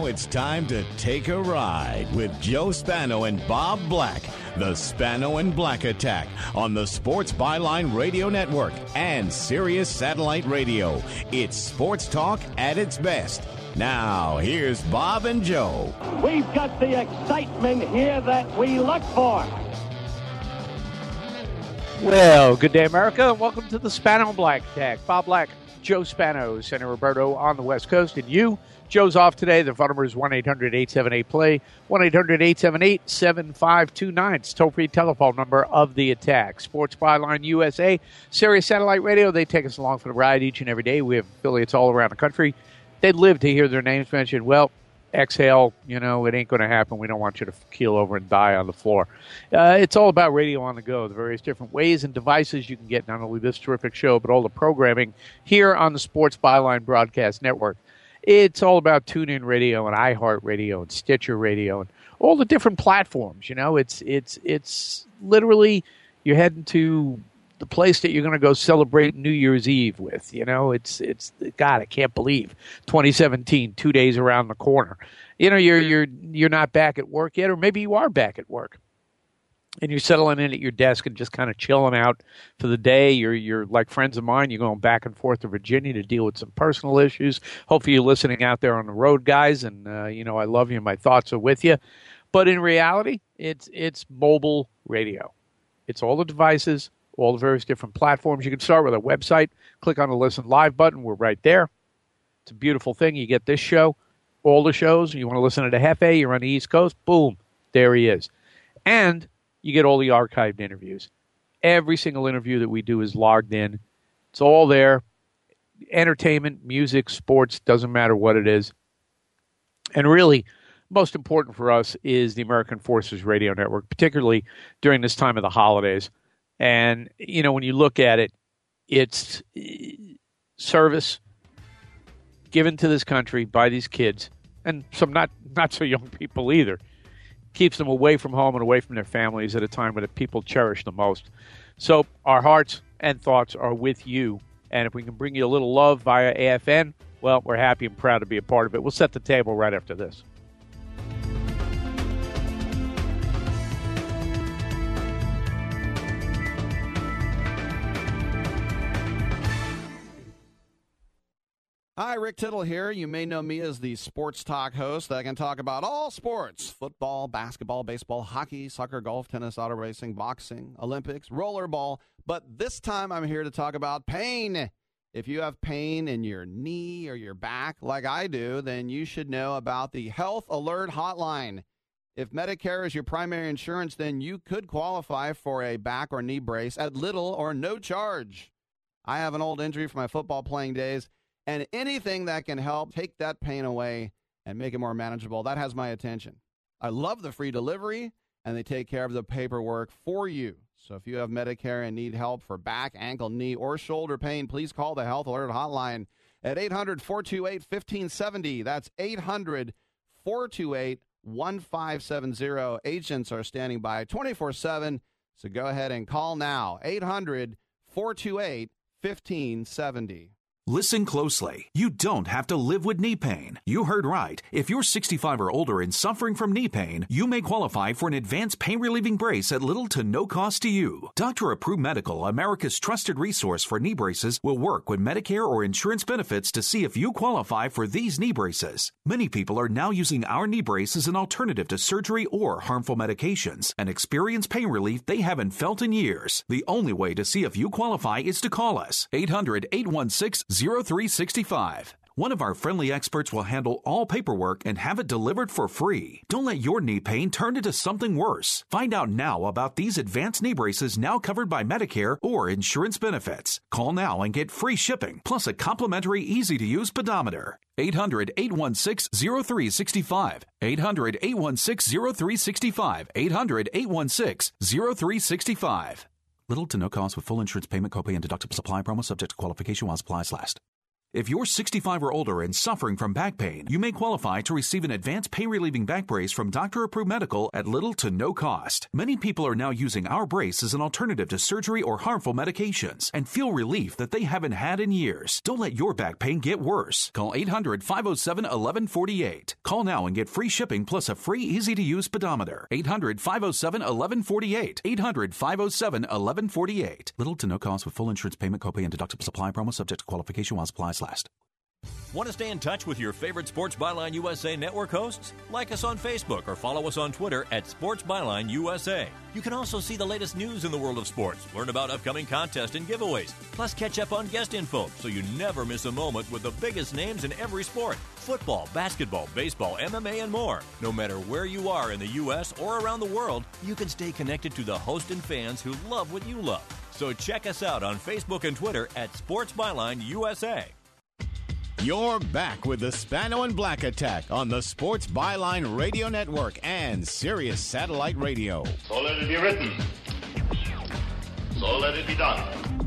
it's time to take a ride with Joe Spano and Bob Black. The Spano and Black Attack on the Sports Byline Radio Network and Sirius Satellite Radio. It's sports talk at its best. Now, here's Bob and Joe. We've got the excitement here that we look for. Well, good day, America, and welcome to the Spano and Black Attack. Bob Black, Joe Spano, Senator Roberto on the West Coast, and you. Joe's off today. The phone number is 1-800-878-PLAY, 1-800-878-7529. It's toll-free telephone number of the attack. Sports Byline USA, Sirius Satellite Radio. They take us along for the ride each and every day. We have affiliates all around the country. They'd live to hear their names mentioned. Well, exhale, it ain't going to happen. We don't want you to keel over and die on the floor. It's all about radio on the go, the various different ways and devices you can get not only this terrific show, but all the programming here on the Sports Byline Broadcast Network. It's all about TuneIn Radio and iHeartRadio and Stitcher Radio and all the different platforms. It's literally you're heading to the place that you're going to go celebrate New Year's Eve with. It's God, I can't believe 2017, 2 days around the corner. You're not back at work yet, or maybe you are back at work. And you're settling in at your desk and just kind of chilling out for the day. You're like friends of mine. You're going back and forth to Virginia to deal with some personal issues. Hopefully you're listening out there on the road, guys. And, I love you. My thoughts are with you. But in reality, it's mobile radio. It's all the devices, all the various different platforms. You can start with a website. Click on the Listen Live button. We're right there. It's a beautiful thing. You get this show, all the shows. You want to listen to the Hefe, you're on the East Coast. Boom, there he is. And you get all the archived interviews. Every single interview that we do is logged in. It's all there. Entertainment, music, sports, doesn't matter what it is. And really, most important for us is the American Forces Radio Network, particularly during this time of the holidays. And, when you look at it, it's service given to this country by these kids, and some not so young people either. Keeps them away from home and away from their families at a time when the people cherish the most. So our hearts and thoughts are with you. And if we can bring you a little love via AFN, well, we're happy and proud to be a part of it. We'll set the table right after this. Hi, Rick Tittle here. You may know me as the sports talk host that can talk about all sports: football, basketball, baseball, hockey, soccer, golf, tennis, auto racing, boxing, Olympics, rollerball. But this time I'm here to talk about pain. If you have pain in your knee or your back like I do, then you should know about the Health Alert Hotline. If Medicare is your primary insurance, then you could qualify for a back or knee brace at little or no charge. I have an old injury from my football playing days, and anything that can help take that pain away and make it more manageable, that has my attention. I love the free delivery, and they take care of the paperwork for you. So if you have Medicare and need help for back, ankle, knee, or shoulder pain, please call the Health Alert Hotline at 800-428-1570. That's 800-428-1570. Agents are standing by 24/7, so go ahead and call now. 800-428-1570. Listen closely. You don't have to live with knee pain. You heard right. If you're 65 or older and suffering from knee pain, you may qualify for an advanced pain-relieving brace at little to no cost to you. Dr. Approved Medical, America's trusted resource for knee braces, will work with Medicare or insurance benefits to see if you qualify for these knee braces. Many people are now using our knee brace as an alternative to surgery or harmful medications and experience pain relief they haven't felt in years. The only way to see if you qualify is to call us. 800-816-0365. One of our friendly experts will handle all paperwork and have it delivered for free. Don't let your knee pain turn into something worse. Find out now about these advanced knee braces now covered by Medicare or insurance benefits. Call now and get free shipping, plus a complimentary easy-to-use pedometer. 800-816-0365. 800-816-0365. 800-816-0365. Little to no cost with full insurance payment, copay, and deductible supply promo subject to qualification while supplies last. If you're 65 or older and suffering from back pain, you may qualify to receive an advanced pain-relieving back brace from Dr. Approved Medical at little to no cost. Many people are now using our brace as an alternative to surgery or harmful medications and feel relief that they haven't had in years. Don't let your back pain get worse. Call 800-507-1148. Call now and get free shipping plus a free, easy-to-use pedometer. 800-507-1148. 800-507-1148. Little to no cost with full insurance payment, copay, and deductible supply promo subject to qualification while supplies last. Want to stay in touch with your favorite Sports Byline USA network hosts? Like us on Facebook or follow us on Twitter at Sports Byline USA. You can also see the latest news in the world of sports, learn about upcoming contests and giveaways, plus catch up on guest info so you never miss a moment with the biggest names in every sport. Football, basketball, baseball, MMA, and more. No matter where you are in the U.S. or around the world, you can stay connected to the host and fans who love what you love. So check us out on Facebook and Twitter at Sports Byline USA. You're back with the Spano and Black Attack on the Sports Byline Radio Network and Sirius Satellite Radio. So let it be written. So let it be done.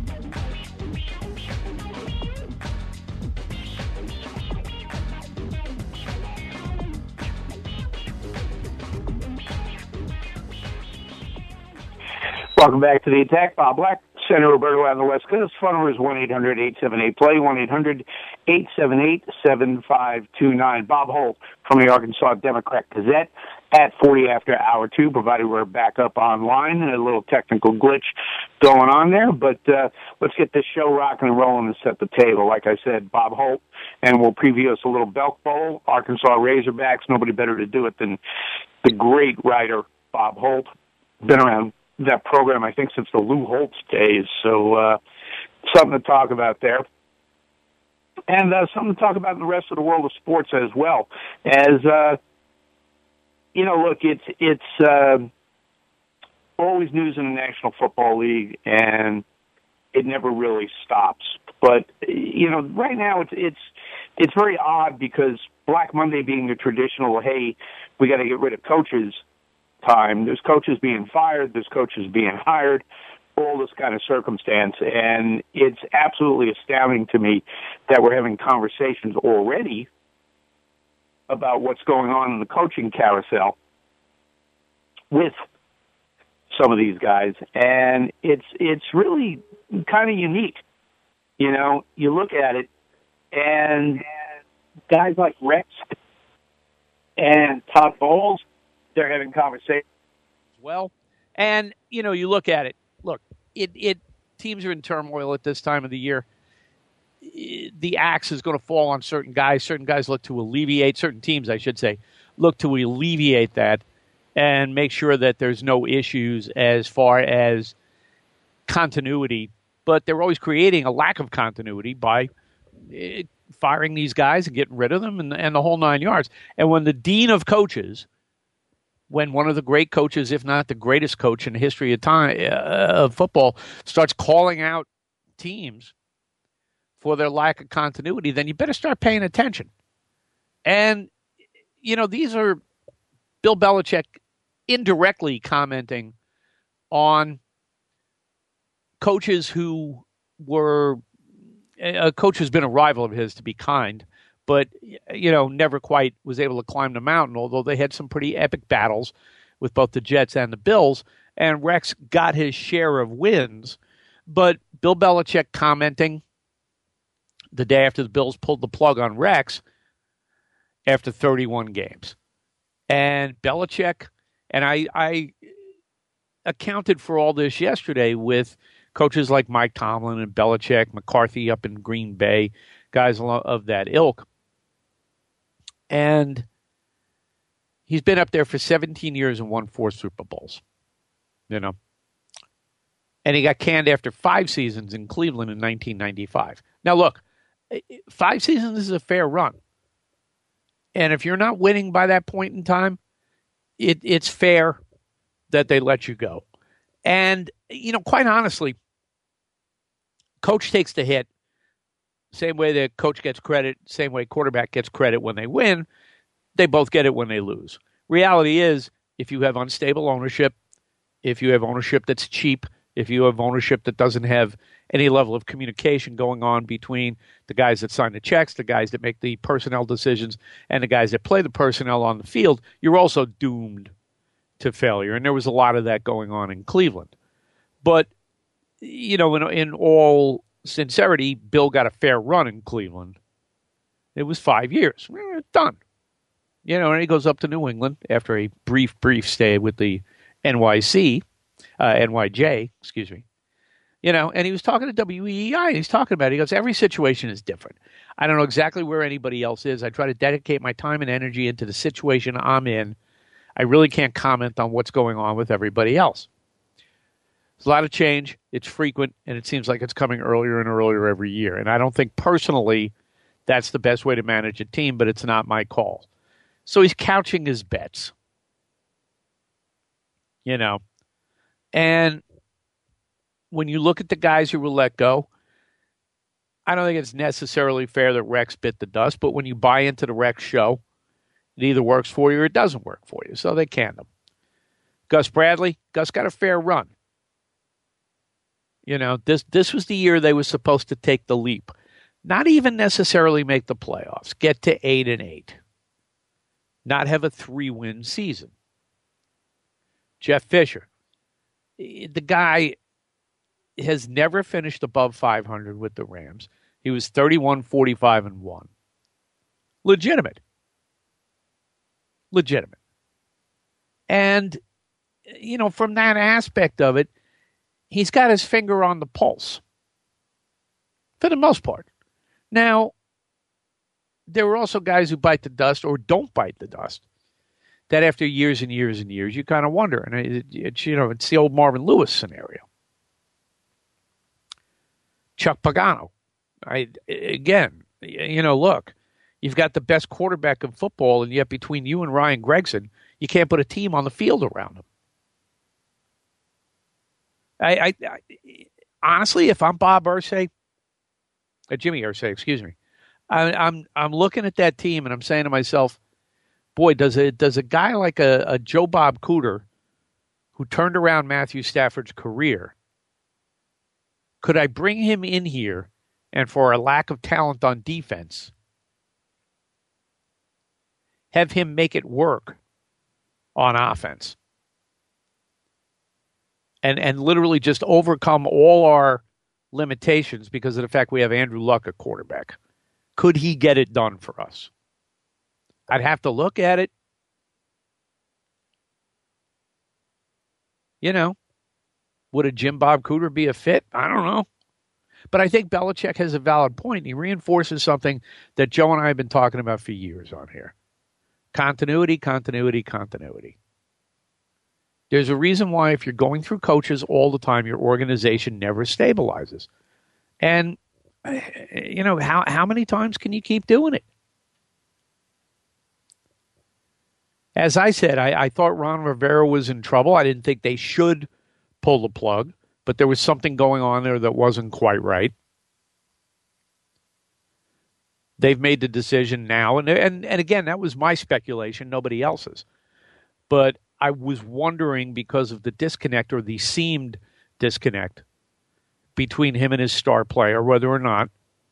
Welcome back to the Attack. Bob Black, Senator Roberto out on the West Coast. Phone number is 1-800-878-PLAY, 1-800-878-7529. Bob Holt from the Arkansas Democrat Gazette at 40 after hour 2, provided we're back up online. A little technical glitch going on there, but let's get this show rocking and rolling and set the table. Like I said, Bob Holt, and we'll preview us a little Belk Bowl, Arkansas Razorbacks. Nobody better to do it than the great writer Bob Holt. Been around that program, I think, since the Lou Holtz days. So something to talk about there. And something to talk about in the rest of the world of sports as well. As, look, it's always news in the National Football League, and it never really stops. But, right now it's very odd because Black Monday being the traditional, hey, we got to get rid of coaches time. There's coaches being fired, there's coaches being hired, all this kind of circumstance. And it's absolutely astounding to me that we're having conversations already about what's going on in the coaching carousel with some of these guys. And it's really kind of unique. You look at it, and guys like Rex and Todd Bowles, they're having conversations as well. And, you look at it. Look, teams are in turmoil at this time of the year. The axe is going to fall on certain guys. Certain guys look to alleviate, certain teams, I should say, look to alleviate that and make sure that there's no issues as far as continuity. But they're always creating a lack of continuity by firing these guys and getting rid of them and the whole 9 yards. And when the dean of coaches, when one of the great coaches, if not the greatest coach in the history of football, starts calling out teams for their lack of continuity, then you better start paying attention. And, these are Bill Belichick indirectly commenting on coaches who were a coach who's been a rival of his, to be kind, but, never quite was able to climb the mountain, although they had some pretty epic battles with both the Jets and the Bills, and Rex got his share of wins. But Bill Belichick commenting the day after the Bills pulled the plug on Rex after 31 games. And Belichick, and I accounted for all this yesterday with coaches like Mike Tomlin and Belichick, McCarthy up in Green Bay, guys of that ilk. And he's been up there for 17 years and won 4 Super Bowls, And he got canned after 5 seasons in Cleveland in 1995. Now, look, 5 seasons is a fair run. And if you're not winning by that point in time, it's fair that they let you go. And, quite honestly, coach takes the hit. Same way the coach gets credit, same way quarterback gets credit when they win, they both get it when they lose. Reality is, if you have unstable ownership, if you have ownership that's cheap, If you have ownership that doesn't have any level of communication going on between the guys that sign the checks, the guys that make the personnel decisions, and the guys that play the personnel on the field, you're also doomed to failure. And there was a lot of that going on in Cleveland. But, you know, in all sincerity, Bill got a fair run in Cleveland. It was 5 years. Done. You know, and he goes up to New England after a brief stay with the NYJ, excuse me. You know, and he was talking to WEEI, and he's talking about it. He goes, every situation is different. I don't know exactly where anybody else is. I try to dedicate my time and energy into the situation I'm in. I really can't comment on what's going on with everybody else. There's a lot of change. It's frequent, and it seems like it's coming earlier and earlier every year. And I don't think personally that's the best way to manage a team, but it's not my call. So he's couching his bets. You know, and when you look at the guys who were let go, I don't think it's necessarily fair that Rex bit the dust, but when you buy into the Rex show, it either works for you or it doesn't work for you. So they canned him. Gus Bradley, Gus got a fair run. You know, this was the year they were supposed to take the leap. Not even necessarily make the playoffs. Get to 8-8. Not have a 3-win season. Jeff Fisher, the guy has never finished above 500 with the Rams. He was 31-45-1. Legitimate. And, you know, from that aspect of it, he's got his finger on the pulse. For the most part. Now, there were also guys who bite the dust or don't bite the dust. That after years and years and years, you kind of wonder. And it's the old Marvin Lewis scenario. Chuck Pagano. Look, you've got the best quarterback in football, and yet between you and Ryan Gregson, you can't put a team on the field around him. I honestly, if I'm Bob Irsay, Jimmy Irsay, excuse me, I'm looking at that team and I'm saying to myself, boy, does a guy like a Joe Bob Cooter, who turned around Matthew Stafford's career, could I bring him in here and for a lack of talent on defense, have him make it work on offense? And literally just overcome all our limitations because of the fact we have Andrew Luck at quarterback. Could he get it done for us? I'd have to look at it. You know, would a Jim Bob Cooter be a fit? I don't know. But I think Belichick has a valid point. He reinforces something that Joe and I have been talking about for years on here. Continuity. There's a reason why if you're going through coaches all the time, your organization never stabilizes. And, you know, how many times can you keep doing it? As I said, I thought Ron Rivera was in trouble. I didn't think they should pull the plug, but there was something going on there that wasn't quite right. They've made the decision now, and again, that was my speculation, nobody else's. But I was wondering because of the disconnect or the seemed disconnect between him and his star player, whether or not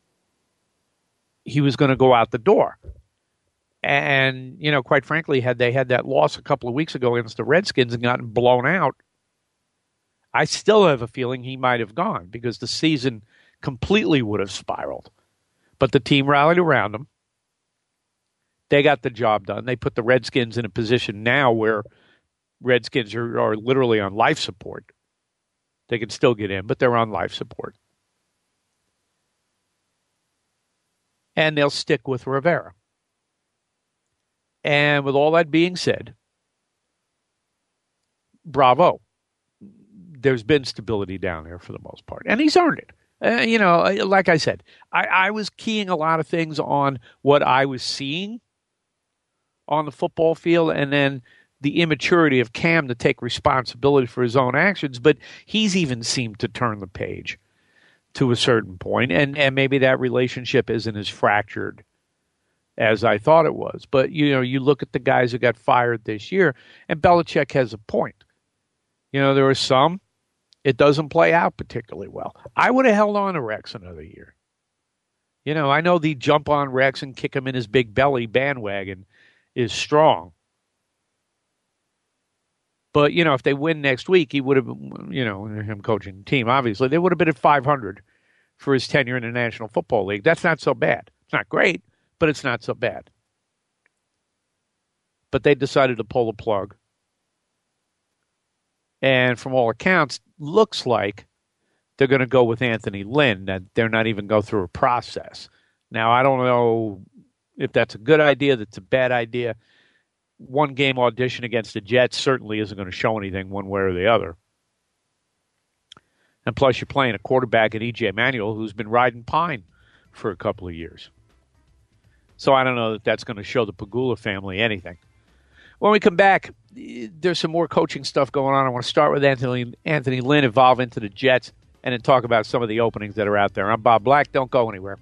he was going to go out the door. And, you know, quite frankly, had they had that loss a couple of weeks ago against the Redskins and gotten blown out, I still have a feeling he might have gone because the season completely would have spiraled. But the team rallied around him. They got the job done. They put the Redskins in a position now where Redskins are literally on life support. They can still get in, but they're on life support. And they'll stick with Rivera. And with all that being said, bravo. There's been stability down there for the most part. And he's earned it. You know, like I said, I was keying a lot of things on what I was seeing on the football field and then the immaturity of Cam to take responsibility for his own actions. But he's even seemed to turn the page to a certain point. And maybe that relationship isn't as fractured as I thought it was. But, you know, you look at the guys who got fired this year, and Belichick has a point. You know, there were some it doesn't play out particularly well. I would have held on to Rex another year. You know, I know the jump on Rex and kick him in his big belly bandwagon is strong. But, you know, if they win next week, he would have, you know, him coaching the team, obviously, they would have been at 500 for his tenure in the National Football League. That's not so bad. It's not great, but it's not so bad. But they decided to pull the plug. And from all accounts, looks like they're going to go with Anthony Lynn, that they're not even go through a process. Now, I don't know if that's a good idea, that's a bad idea. One game audition against the Jets certainly isn't going to show anything one way or the other. And plus, you're playing a quarterback in E.J. Manuel who's been riding pine for a couple of years. So I don't know that that's going to show the Pegula family anything. When we come back, there's some more coaching stuff going on. I want to start with Anthony Lynn, evolve into the Jets, and then talk about some of the openings that are out there. I'm Bob Black. Don't go anywhere.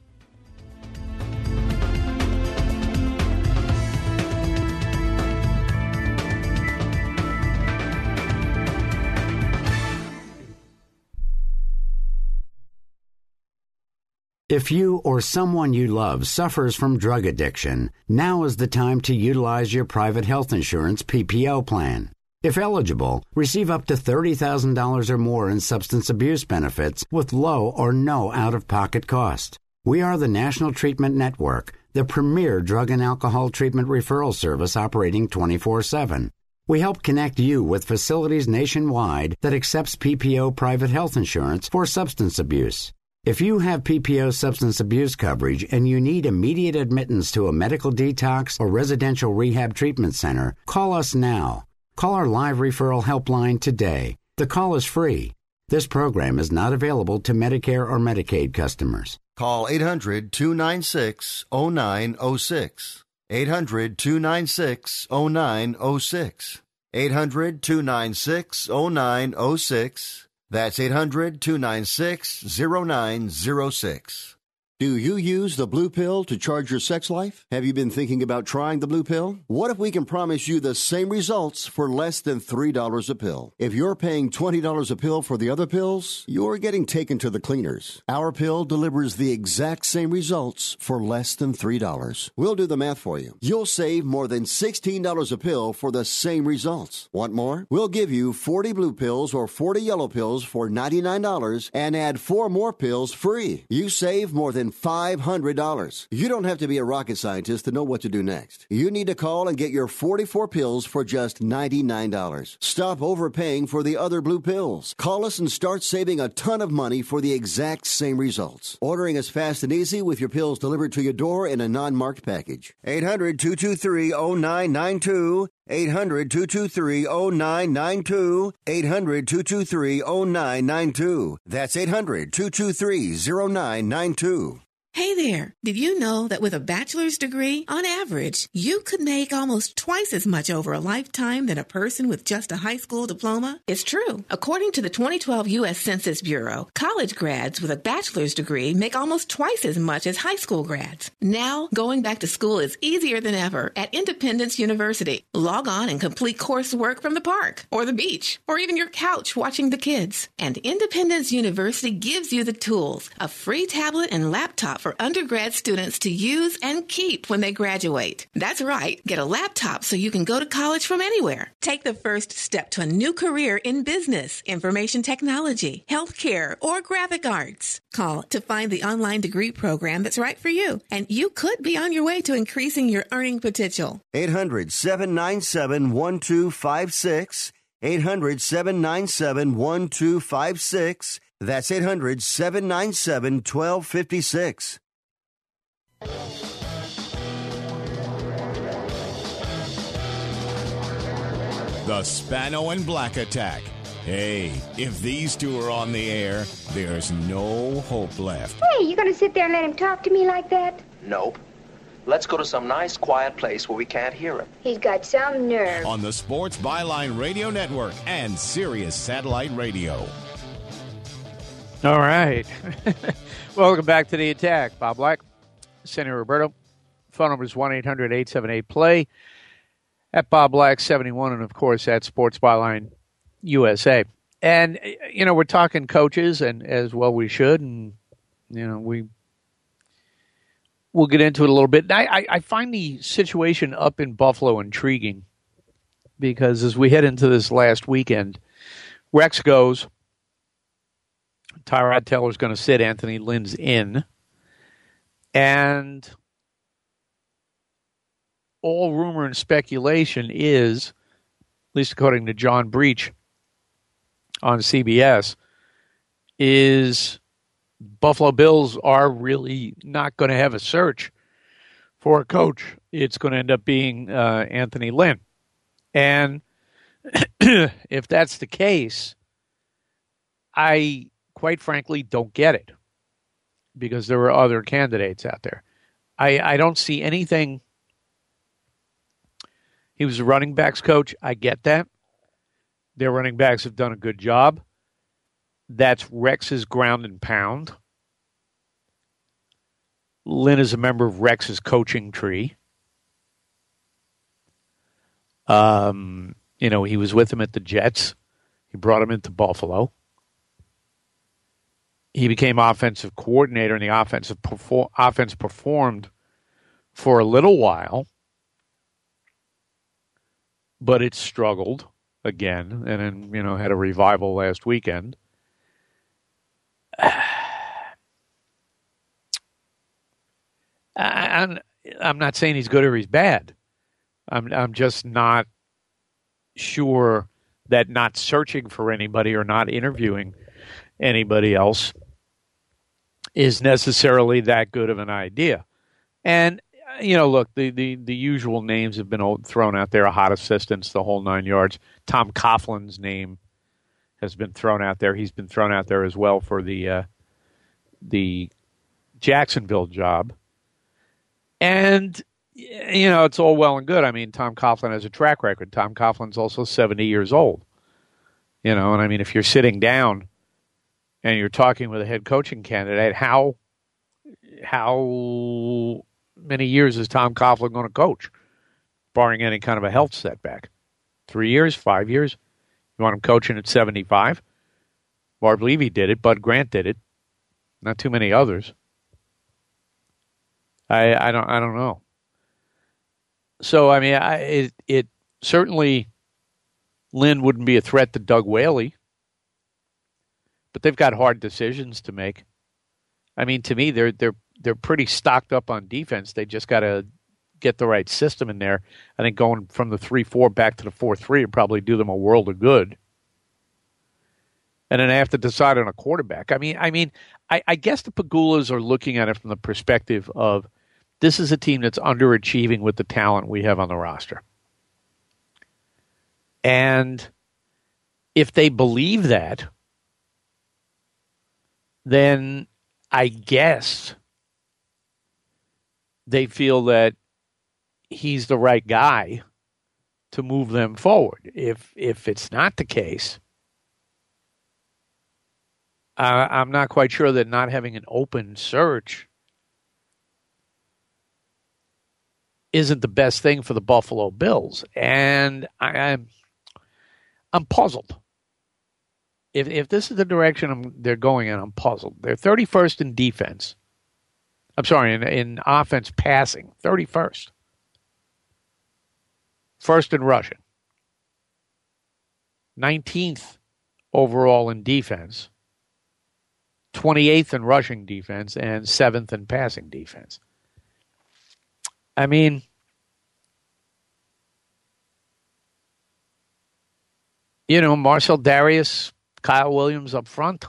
If you or someone you love suffers from drug addiction, now is the time to utilize your private health insurance PPO plan. If eligible, receive up to $30,000 or more in substance abuse benefits with low or no out-of-pocket cost. We are the National Treatment Network, the premier drug and alcohol treatment referral service operating 24/7. We help connect you with facilities nationwide that accepts PPO private health insurance for substance abuse. If you have PPO substance abuse coverage and you need immediate admittance to a medical detox or residential rehab treatment center, call us now. Call our live referral helpline today. The call is free. This program is not available to Medicare or Medicaid customers. Call 800-296-0906. 800-296-0906. 800-296-0906. That's 800-296-0906. Do you use the blue pill to charge your sex life? Have you been thinking about trying the blue pill? What if we can promise you the same results for less than $3 a pill? If you're paying $20 a pill for the other pills, you're getting taken to the cleaners. Our pill delivers the exact same results for less than $3. We'll do the math for you. You'll save more than $16 a pill for the same results. Want more? We'll give you 40 blue pills or 40 yellow pills for $99 and add 4 more pills free. You save more than $500. You don't have to be a rocket scientist to know what to do next. You need to call and get your 44 pills for just $99. Stop overpaying for the other blue pills. Call us and start saving a ton of money for the exact same results. Ordering is fast and easy with your pills delivered to your door in a non-marked package. 800-223-0992. 800-223-0992. 800-223-0992. That's 800-223-0992. Hey there, did you know that with a bachelor's degree, on average, you could make almost twice as much over a lifetime than a person with just a high school diploma? It's true. According to the 2012 U.S. Census Bureau, college grads with a bachelor's degree make almost twice as much as high school grads. Now, going back to school is easier than ever at Independence University. Log on and complete coursework from the park, or the beach, or even your couch watching the kids. And Independence University gives you the tools, a free tablet and laptop for undergrad students to use and keep when they graduate. That's right. Get a laptop so you can go to college from anywhere. Take the first step to a new career in business, information technology, healthcare, or graphic arts. Call to find the online degree program that's right for you, and you could be on your way to increasing your earning potential. 800-797-1256. 800-797-1256. That's 800-797-1256. The Spano and Black Attack. Hey, if these two are on the air, there's no hope left. Hey, you gonna sit there and let him talk to me like that? Nope. Let's go to some nice, quiet place where we can't hear him. He's got some nerve. On the Sports Byline Radio Network and Sirius Satellite Radio. All right. Welcome back to the attack. Bob Black, Senator Roberto. Phone number is 1-800-878-PLAY. At Bob Black 71, and of course at Sports Byline USA. And, we're talking coaches, and as well we should, and, we'll get into it a little bit. I find the situation up in Buffalo intriguing because as we head into this last weekend, Rex goes, Tyrod Taylor's going to sit, Anthony Lynn's in, and all rumor and speculation is, at least according to John Breach on CBS, is Buffalo Bills are really not going to have a search for a coach. It's going to end up being Anthony Lynn. And if that's the case, I quite frankly don't get it because there are other candidates out there. I don't see anything. He was a running backs coach. I get that. Their running backs have done a good job. That's Rex's ground and pound. Lynn is a member of Rex's coaching tree. He was with him at the Jets. He brought him into Buffalo. He became offensive coordinator, and the offense performed for a little while, but it struggled again, and then, had a revival last weekend. I'm not saying he's good or he's bad. I'm just not sure that not searching for anybody or not interviewing anybody else is necessarily that good of an idea. And, look, the usual names have been thrown out there, hot assistants, the whole 9 yards. Tom Coughlin's name has been thrown out there. He's been thrown out there as well for the Jacksonville job. And, it's all well and good. I mean, Tom Coughlin has a track record. Tom Coughlin's also 70 years old. And I mean, if you're sitting down and you're talking with a head coaching candidate, how many years is Tom Coughlin going to coach, barring any kind of a health setback? 3 years, 5 years? You want him coaching at 75? Barb Levy did it. Bud Grant did it. Not too many others. I don't know. So, I mean, it certainly, Lynn wouldn't be a threat to Doug Whaley, but they've got hard decisions to make. I mean, to me, they're pretty stocked up on defense. They just got to get the right system in there. I think going from the 3-4 back to the 4-3 would probably do them a world of good. And then I have to decide on a quarterback. I mean, I guess the Pagulas are looking at it from the perspective of this is a team that's underachieving with the talent we have on the roster. And if they believe that, then I guess they feel that he's the right guy to move them forward. If it's not the case, I'm not quite sure that not having an open search isn't the best thing for the Buffalo Bills. And I'm puzzled. If this is the direction they're going in, I'm puzzled. They're 31st in defense. I'm sorry, in offense passing, 31st. First in rushing. 19th overall in defense. 28th in rushing defense and 7th in passing defense. I mean, Marcel Darius, Kyle Williams up front.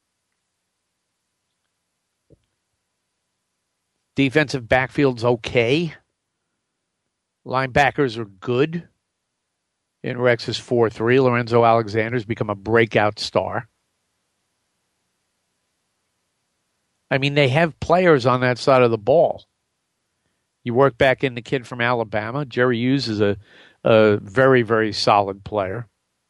Defensive backfield's okay. Linebackers are good. In Rex's 4-3, Lorenzo Alexander's become a breakout star. I mean, they have players on that side of the ball. You work back in the kid from Alabama. Jerry Hughes is a very, very solid player.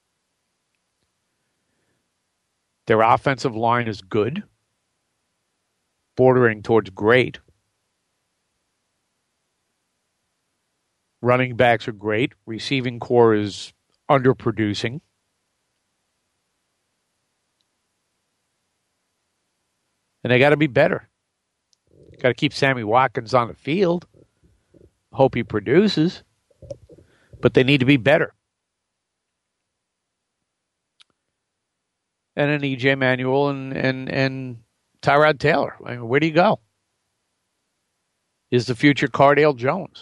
Their offensive line is good, bordering towards great. Running backs are great. Receiving core is underproducing. And they got to be better. Got to keep Sammy Watkins on the field. Hope he produces. But they need to be better. And then E.J. Manuel and Tyrod Taylor. I mean, where do you go? Is the future Cardale Jones?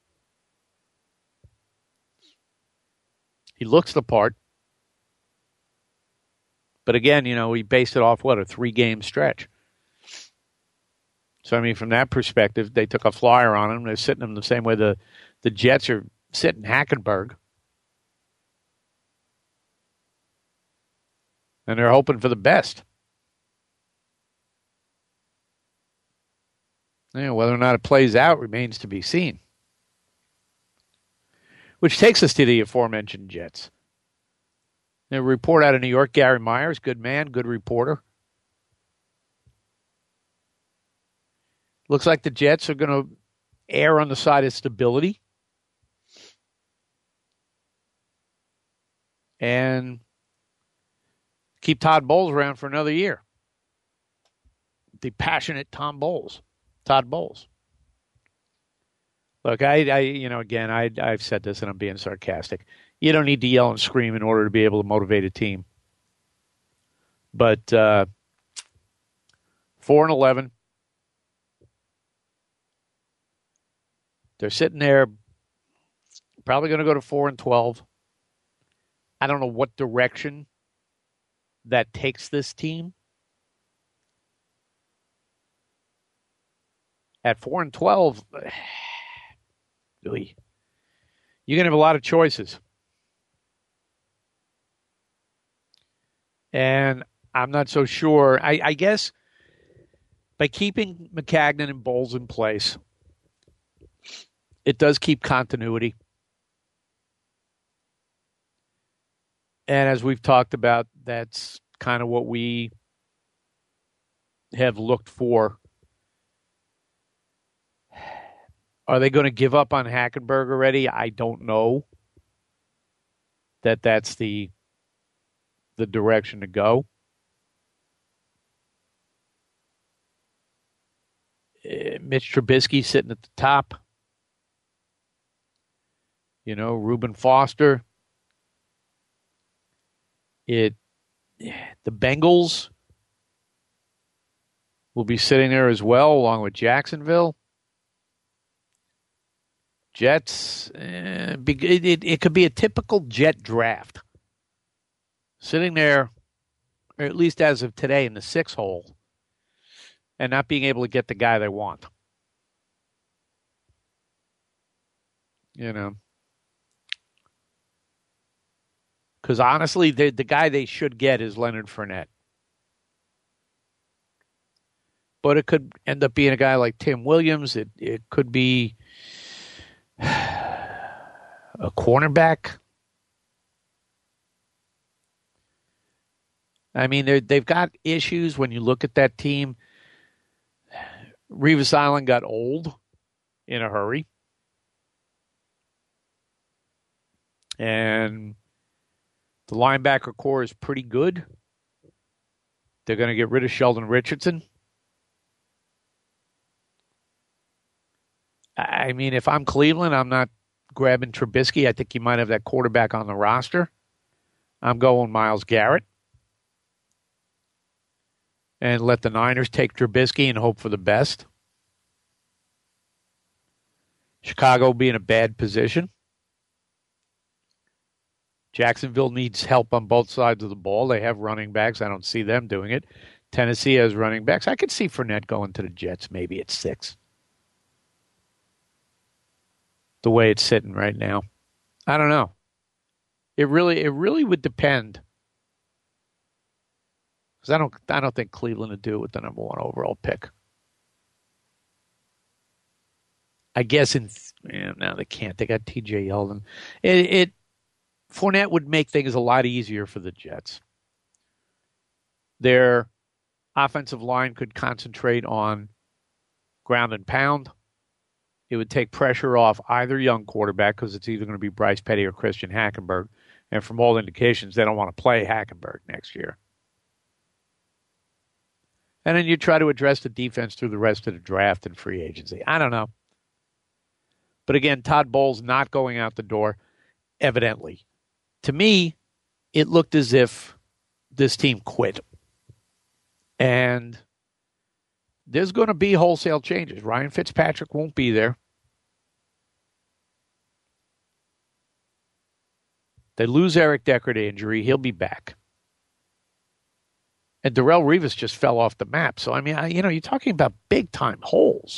He looks the part. But again, we based it off, a 3-game stretch. So, I mean, from that perspective, they took a flyer on him. They're sitting him the same way the Jets are sitting Hackenberg. And they're hoping for the best. Whether or not it plays out remains to be seen. Which takes us to the aforementioned Jets. A report out of New York, Gary Myers, good man, good reporter. Looks like the Jets are going to err on the side of stability. And keep Todd Bowles around for another year. The passionate Todd Bowles. Look, I've said this and I'm being sarcastic. You don't need to yell and scream in order to be able to motivate a team. But 4-11. They're sitting there, probably going to go to 4-12. I don't know what direction that takes this team. At 4-12, you're going to have a lot of choices. And I'm not so sure. I guess by keeping Maccagnan and Bowles in place, it does keep continuity. And as we've talked about, that's kind of what we have looked for. Are they going to give up on Hackenberg already? I don't know that that's the direction to go. Mitch Trubisky sitting at the top. Reuben Foster. The Bengals will be sitting there as well, along with Jacksonville. Jets, it could be a typical Jet draft. Sitting there, or at least as of today, in the 6 hole, and not being able to get the guy they want. Because honestly, the guy they should get is Leonard Fournette. But it could end up being a guy like Tim Williams. It could be a cornerback. I mean, they've got issues when you look at that team. Revis Island got old in a hurry. And the linebacker core is pretty good. They're going to get rid of Sheldon Richardson. I mean, if I'm Cleveland, I'm not grabbing Trubisky. I think you might have that quarterback on the roster. I'm going Myles Garrett. And let the Niners take Trubisky and hope for the best. Chicago be in a bad position. Jacksonville needs help on both sides of the ball. They have running backs. I don't see them doing it. Tennessee has running backs. I could see Fournette going to the Jets maybe at 6. The way it's sitting right now. I don't know. It really would depend. Because I don't think Cleveland would do it with the number 1 overall pick. I guess now they can't. They got T.J. Yeldon. Fournette would make things a lot easier for the Jets. Their offensive line could concentrate on ground and pound. It would take pressure off either young quarterback because it's either going to be Bryce Petty or Christian Hackenberg. And from all indications, they don't want to play Hackenberg next year. And then you try to address the defense through the rest of the draft and free agency. I don't know. But again, Todd Bowles not going out the door, evidently. To me, it looked as if this team quit. And there's going to be wholesale changes. Ryan Fitzpatrick won't be there. They lose Eric Decker to injury. He'll be back. And Darrelle Revis just fell off the map. So, I mean, you're talking about big-time holes.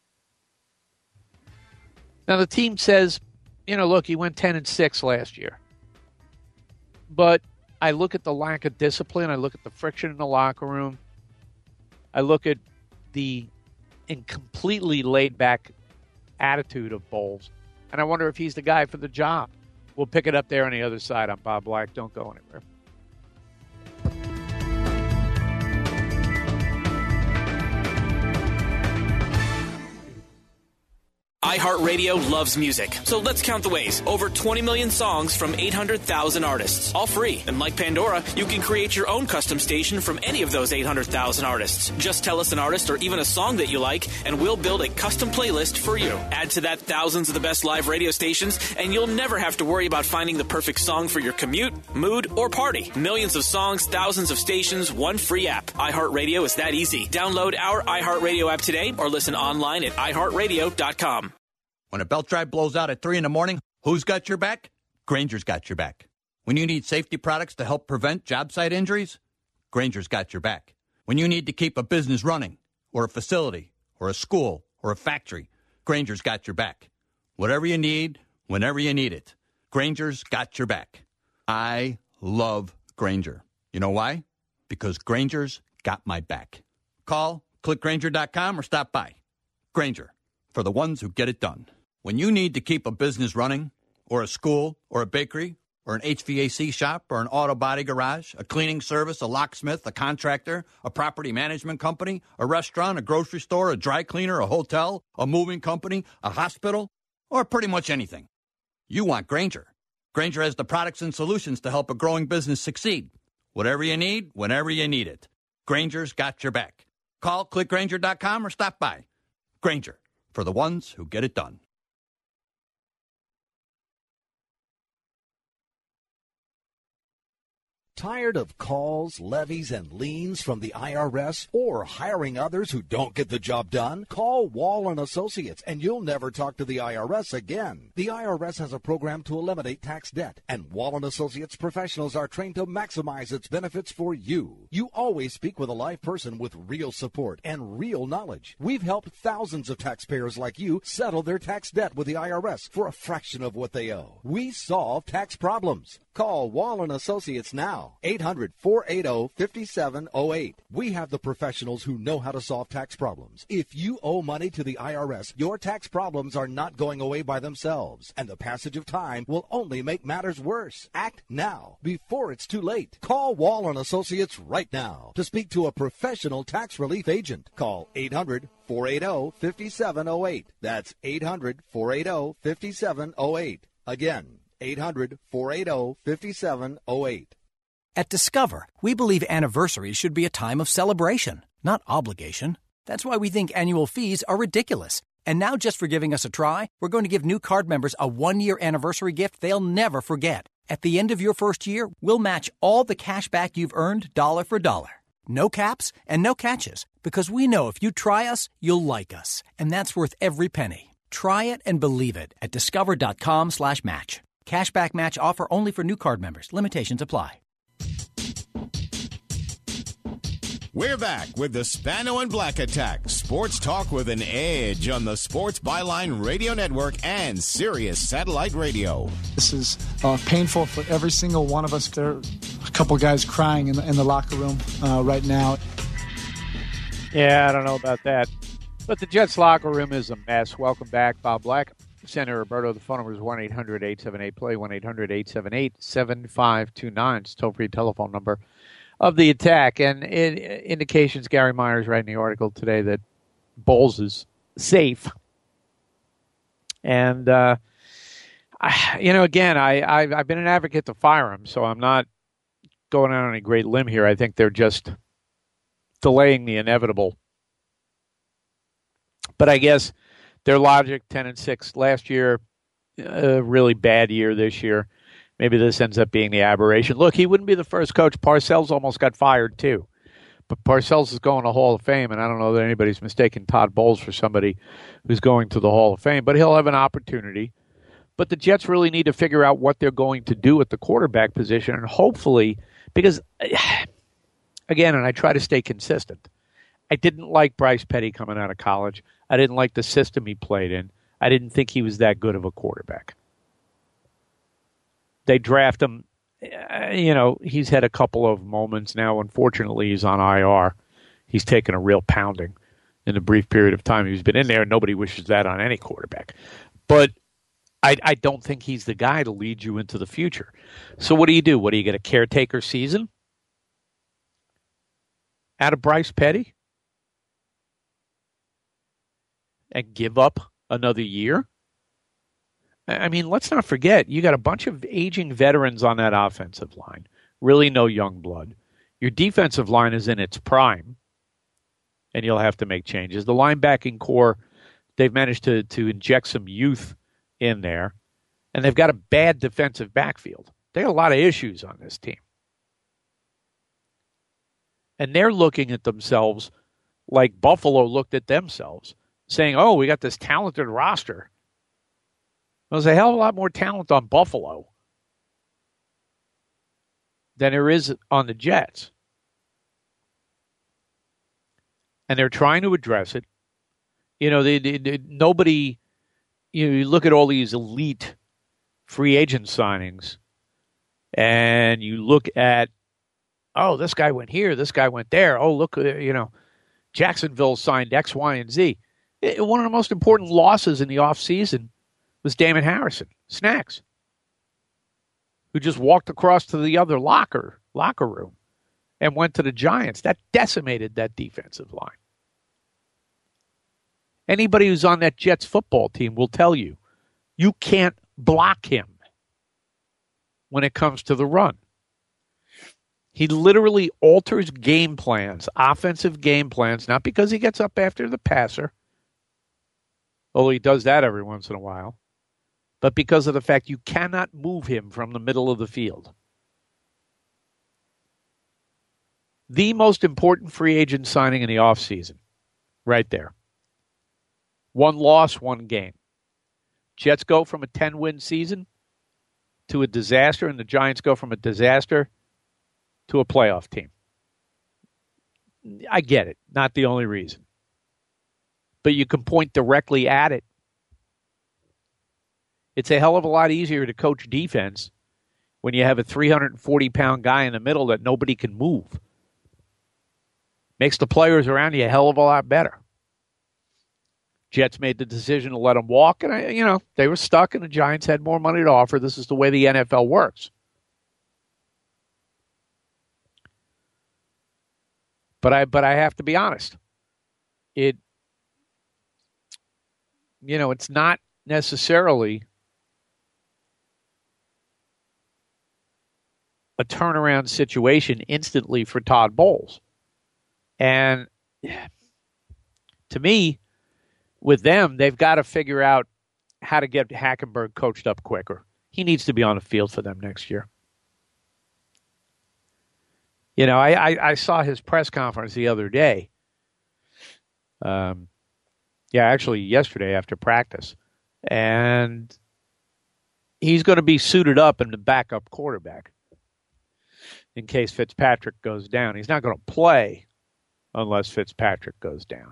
Now, the team says, look, he went 10-6 last year. But I look at the lack of discipline. I look at the friction in the locker room. I look at the incompletely laid-back attitude of Bowles. And I wonder if he's the guy for the job. We'll pick it up there on the other side. I'm Bob Black. Don't go anywhere. iHeartRadio loves music, so let's count the ways. Over 20 million songs from 800,000 artists, all free. And like Pandora, you can create your own custom station from any of those 800,000 artists. Just tell us an artist or even a song that you like, and we'll build a custom playlist for you. Add to that thousands of the best live radio stations, and you'll never have to worry about finding the perfect song for your commute, mood, or party. Millions of songs, thousands of stations, one free app. iHeartRadio is that easy. Download our iHeartRadio app today or listen online at iHeartRadio.com. When a belt drive blows out at 3 in the morning, who's got your back? Grainger's got your back. When you need safety products to help prevent job site injuries, Grainger's got your back. When you need to keep a business running, or a facility, or a school, or a factory, Grainger's got your back. Whatever you need, whenever you need it, Grainger's got your back. I love Grainger. You know why? Because Grainger's got my back. Call, click Grainger.com, or stop by. Grainger, for the ones who get it done. When you need to keep a business running, or a school, or a bakery, or an HVAC shop, or an auto body garage, a cleaning service, a locksmith, a contractor, a property management company, a restaurant, a grocery store, a dry cleaner, a hotel, a moving company, a hospital, or pretty much anything, you want Grainger. Grainger has the products and solutions to help a growing business succeed. Whatever you need, whenever you need it. Grainger's got your back. Call, click Grainger.com, or stop by. Grainger, for the ones who get it done. Tired of calls, levies, and liens from the IRS or hiring others who don't get the job done? Call Wall & Associates and you'll never talk to the IRS again. The IRS has a program to eliminate tax debt, and Wall & Associates professionals are trained to maximize its benefits for you. You always speak with a live person with real support and real knowledge. We've helped thousands of taxpayers like you settle their tax debt with the IRS for a fraction of what they owe. We solve tax problems. Call Wall & Associates now, 800-480-5708. We have the professionals who know how to solve tax problems. If you owe money to the IRS, your tax problems are not going away by themselves, and the passage of time will only make matters worse. Act now, before it's too late. Call Wall & Associates right now to speak to a professional tax relief agent. Call 800-480-5708. That's 800-480-5708. Again, 800-480-5708. At Discover, we believe anniversaries should be a time of celebration, not obligation. That's why we think annual fees are ridiculous. And now, just for giving us a try, we're going to give new card members a one-year anniversary gift they'll never forget. At the end of your first year, we'll match all the cash back you've earned dollar for dollar. No caps and no catches, because we know if you try us, you'll like us. And that's worth every penny. Try it and believe it at discover.com/match. Cashback match offer only for new card members. Limitations apply. We're back with the Spano and Black Attack. Sports talk with an edge on the Sports Byline Radio Network and Sirius Satellite Radio. This is painful for every single one of us. There are a couple guys crying in the locker room right now. Yeah, I don't know about that. But the Jets locker room is a mess. Welcome back, Bob Black. Senator Roberto, the phone number is 1-800-878-PLAY, 1-800-878-7529. It's a toll-free telephone number of the attack. And indications, Gary Myers writing the article today that Bowles is safe. And, again, I've been an advocate to fire him, so I'm not going out on a great limb here. I think they're just delaying the inevitable. But I guess their logic, 10-6 last year, a really bad year this year. Maybe this ends up being the aberration. Look, he wouldn't be the first coach. Parcells almost got fired too. But Parcells is going to Hall of Fame, and I don't know that anybody's mistaken Todd Bowles for somebody who's going to the Hall of Fame. But he'll have an opportunity. But the Jets really need to figure out what they're going to do at the quarterback position, and hopefully, because, again, and I try to stay consistent, I didn't like Bryce Petty coming out of college. I didn't like the system he played in. I didn't think he was that good of a quarterback. They draft him. He's had a couple of moments now. Unfortunately, he's on IR. He's taken a real pounding in the brief period of time he's been in there. Nobody wishes that on any quarterback. But I don't think he's the guy to lead you into the future. So what do? What do you get, a caretaker season out of Bryce Petty? And give up another year? I mean, let's not forget, you got a bunch of aging veterans on that offensive line. Really no young blood. Your defensive line is in its prime, and you'll have to make changes. The linebacking core, they've managed to inject some youth in there, and they've got a bad defensive backfield. They got a lot of issues on this team. And they're looking at themselves like Buffalo looked at themselves, saying, oh, we got this talented roster. There's a hell of a lot more talent on Buffalo than there is on the Jets. And they're trying to address it. Nobody, you look at all these elite free agent signings, and you look at, oh, this guy went here, this guy went there. Oh, look, Jacksonville signed X, Y, and Z. One of the most important losses in the offseason was Damon Harrison, Snacks, who just walked across to the other locker room and went to the Giants. That decimated that defensive line. Anybody who's on that Jets football team will tell you, you can't block him when it comes to the run. He literally alters game plans, offensive game plans, not because he gets up after the passer, although he does that every once in a while, but because of the fact you cannot move him from the middle of the field. The most important free agent signing in the offseason, right there. One loss, one game. Jets go from a 10-win season to a disaster, and the Giants go from a disaster to a playoff team. I get it. Not the only reason. But you can point directly at it. It's a hell of a lot easier to coach defense when you have a 340-pound guy in the middle that nobody can move. Makes the players around you a hell of a lot better. Jets made the decision to let him walk, and they were stuck, and the Giants had more money to offer. This is the way the NFL works. But I have to be honest. It's not necessarily a turnaround situation instantly for Todd Bowles. And to me, with them, they've got to figure out how to get Hackenberg coached up quicker. He needs to be on the field for them next year. I saw his press conference the other day. Actually yesterday after practice. And he's going to be suited up in the backup quarterback in case Fitzpatrick goes down. He's not going to play unless Fitzpatrick goes down.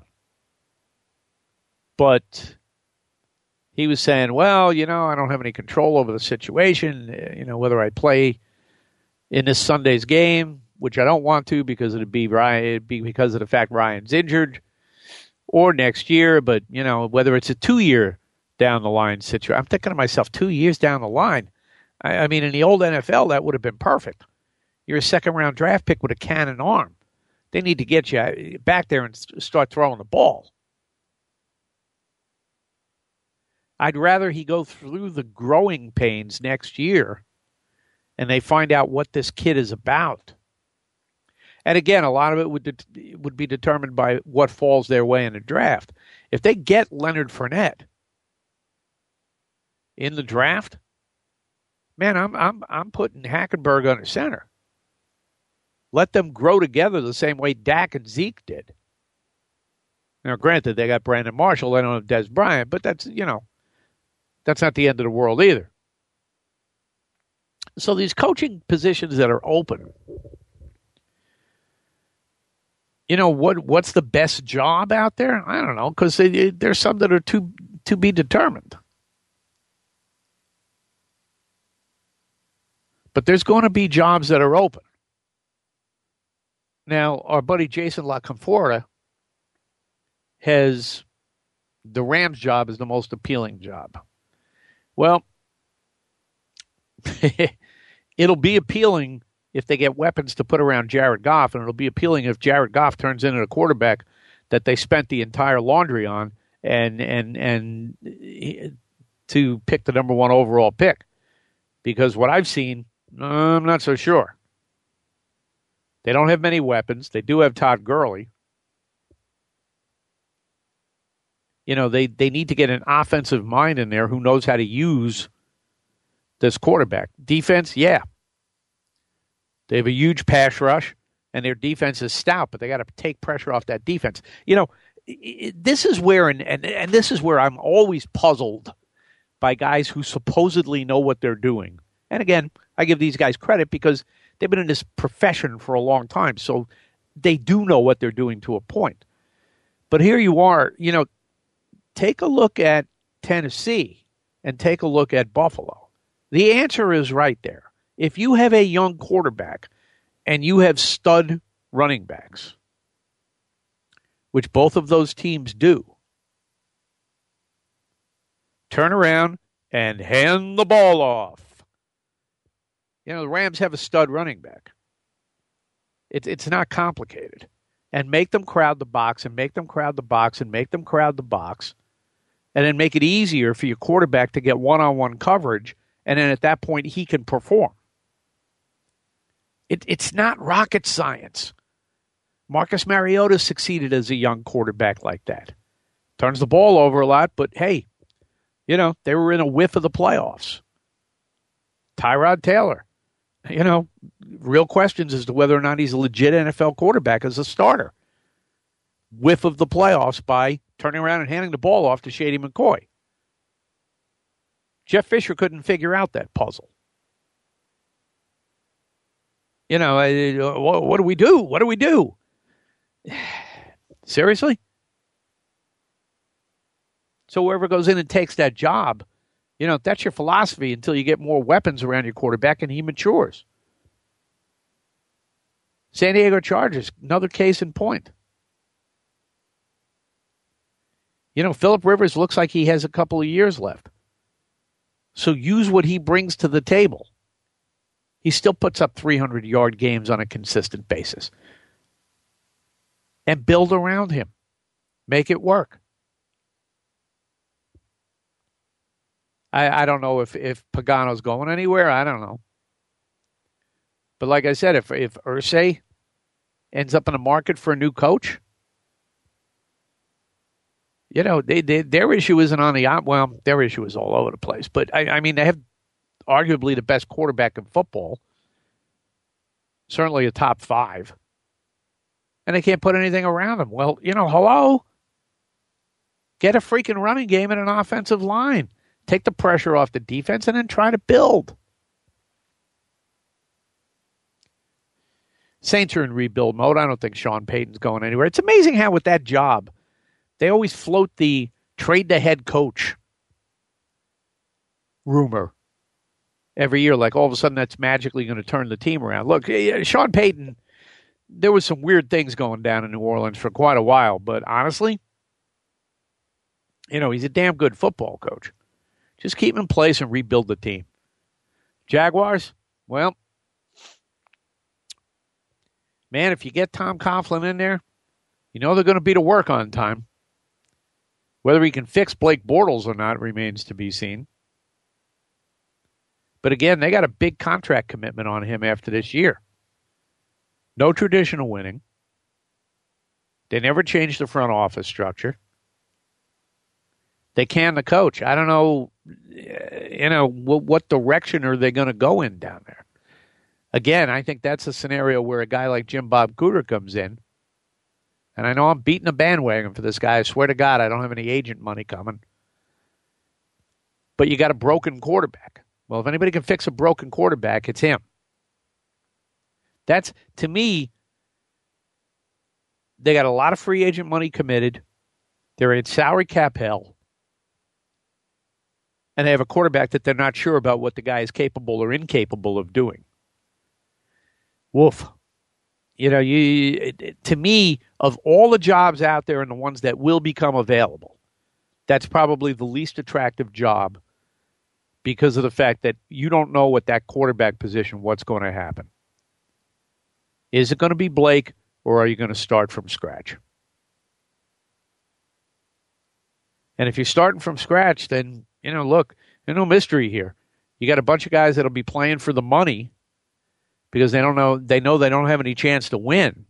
But he was saying, well, I don't have any control over the situation, whether I play in this Sunday's game, which I don't want to because it'd be because of the fact Ryan's injured, or next year, but, whether it's a 2-year down the line situation. I'm thinking to myself, 2 years down the line. I mean, in the old NFL, that would have been perfect. You're a second-round draft pick with a cannon arm. They need to get you back there and start throwing the ball. I'd rather he go through the growing pains next year and they find out what this kid is about. And again, a lot of it would be determined by what falls their way in the draft. If they get Leonard Fournette in the draft, man, I'm putting Hackenberg under center. Let them grow together the same way Dak and Zeke did. Now, granted, they got Brandon Marshall. They don't have Des Bryant, but that's not the end of the world either. So these coaching positions that are open, what's the best job out there? I don't know, because there's some that are to be determined. But there's going to be jobs that are open. Now, our buddy Jason La Conforta has the Rams job is the most appealing job. Well, it'll be appealing if they get weapons to put around Jared Goff, and it'll be appealing if Jared Goff turns into a quarterback that they spent the entire laundry on and to pick the number one overall pick. Because what I've seen, I'm not so sure. They don't have many weapons. They do have Todd Gurley. They need to get an offensive mind in there who knows how to use this quarterback. Defense, yeah. They have a huge pass rush, and their defense is stout, but they got to take pressure off that defense. This is where, and this is where I'm always puzzled by guys who supposedly know what they're doing. And again, I give these guys credit because they've been in this profession for a long time, so they do know what they're doing to a point. But here you are, take a look at Tennessee and take a look at Buffalo. The answer is right there. If you have a young quarterback and you have stud running backs, which both of those teams do, turn around and hand the ball off. The Rams have a stud running back. It's not complicated. And make them crowd the box and make them crowd the box and make them crowd the box. And then make it easier for your quarterback to get one-on-one coverage. And then at that point, he can perform. It's not rocket science. Marcus Mariota succeeded as a young quarterback like that. Turns the ball over a lot, but hey, they were in a whiff of the playoffs. Tyrod Taylor. Real questions as to whether or not he's a legit NFL quarterback as a starter. Whiff of the playoffs by turning around and handing the ball off to Shady McCoy. Jeff Fisher couldn't figure out that puzzle. What do we do? What do we do? Seriously? So whoever goes in and takes that job, that's your philosophy until you get more weapons around your quarterback and he matures. San Diego Chargers, another case in point. Phillip Rivers looks like he has a couple of years left. So use what he brings to the table. He still puts up 300-yard games on a consistent basis. And build around him. Make it work. I don't know if Pagano's going anywhere. I don't know. But like I said, if Irsay ends up in the market for a new coach, their issue isn't on the well. Their issue is all over the place. But I mean, they have arguably the best quarterback in football, certainly a top 5, and they can't put anything around him. Well, hello, get a freaking running game and an offensive line. Take the pressure off the defense and then try to build. Saints are in rebuild mode. I don't think Sean Payton's going anywhere. It's amazing how with that job, they always float the trade the head coach rumor every year. Like all of a sudden that's magically going to turn the team around. Look, Sean Payton, there was some weird things going down in New Orleans for quite a while. But honestly, he's a damn good football coach. Just keep him in place and rebuild the team. Jaguars, well, man, if you get Tom Coughlin in there, they're going to be to work on time. Whether he can fix Blake Bortles or not remains to be seen. But again, they got a big contract commitment on him after this year. No traditional winning. They never changed the front office structure. They can the coach. I don't know, what direction are they going to go in down there? Again, I think that's a scenario where a guy like Jim Bob Cooter comes in. And I know I'm beating a bandwagon for this guy. I swear to God, I don't have any agent money coming. But you got a broken quarterback. Well, if anybody can fix a broken quarterback, it's him. That's, to me, they got a lot of free agent money committed. They're in salary cap hell. And they have a quarterback that they're not sure about what the guy is capable or incapable of doing. Woof. To me, of all the jobs out there and the ones that will become available, that's probably the least attractive job because of the fact that you don't know what that quarterback position, what's going to happen. Is it going to be Blake, or are you going to start from scratch? And if you're starting from scratch, then, look, there's no mystery here. You got a bunch of guys that'll be playing for the money because they know they don't have any chance to win.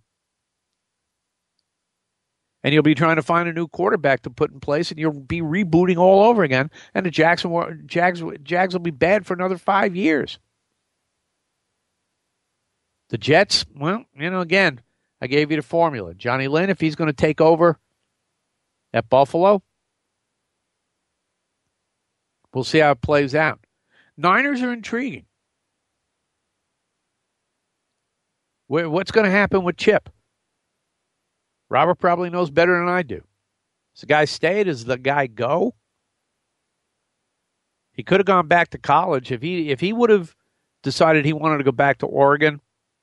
And you'll be trying to find a new quarterback to put in place, and you'll be rebooting all over again. And the Jags will be bad for another 5 years. The Jets, well, again, I gave you the formula. Johnny Lynn, if he's going to take over at Buffalo, we'll see how it plays out. Niners are intriguing. What's going to happen with Chip? Robert probably knows better than I do. Does the guy stay? Does the guy go? He could have gone back to college. If he would have decided he wanted to go back to Oregon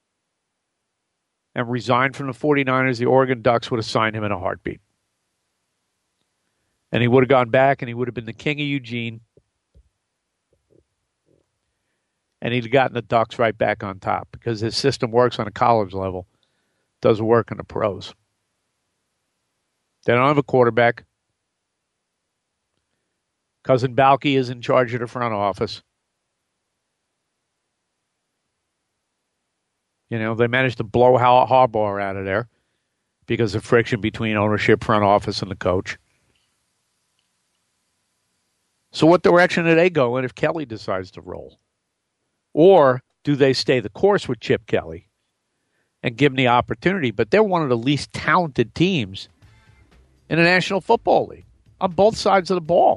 and resign from the 49ers, the Oregon Ducks would have signed him in a heartbeat. And he would have gone back and he would have been the king of Eugene. And he'd gotten the Ducks right back on top because his system works on a college level. Doesn't work in the pros. They don't have a quarterback. Cousin Balky is in charge of the front office. They managed to blow Harbaugh out of there because of friction between ownership, front office, and the coach. So what direction do they go in if Kelly decides to roll? Or do they stay the course with Chip Kelly and give him the opportunity? But they're one of the least talented teams in the National Football League on both sides of the ball.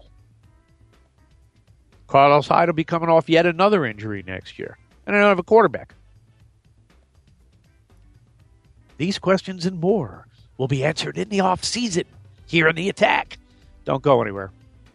Carlos Hyde will be coming off yet another injury next year. And they don't have a quarterback. These questions and more will be answered in the offseason here in The Attack. Don't go anywhere.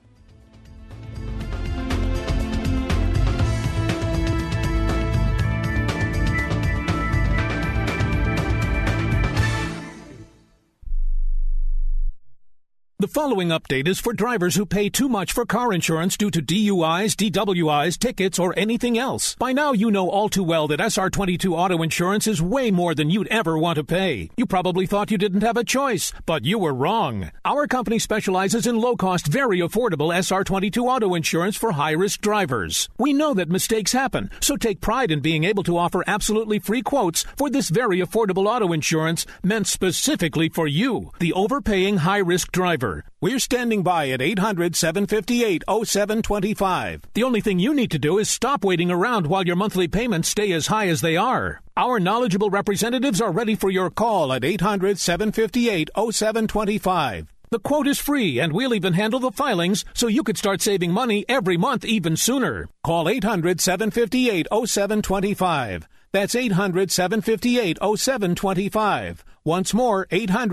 The following update is for drivers who pay too much for car insurance due to DUIs, DWIs, tickets, or anything else. By now, you know all too well that SR22 auto insurance is way more than you'd ever want to pay. You probably thought you didn't have a choice, but you were wrong. Our company specializes in low-cost, very affordable SR22 auto insurance for high-risk drivers. We know that mistakes happen, so take pride in being able to offer absolutely free quotes for this very affordable auto insurance meant specifically for you, the overpaying high-risk driver. We're standing by at 800-758-0725. The only thing you need to do is stop waiting around while your monthly payments stay as high as they are. Our knowledgeable representatives are ready for your call at 800-758-0725. The quote is free, and we'll even handle the filings so you could start saving money every month even sooner. Call 800-758-0725. That's 800-758-0725. Once more,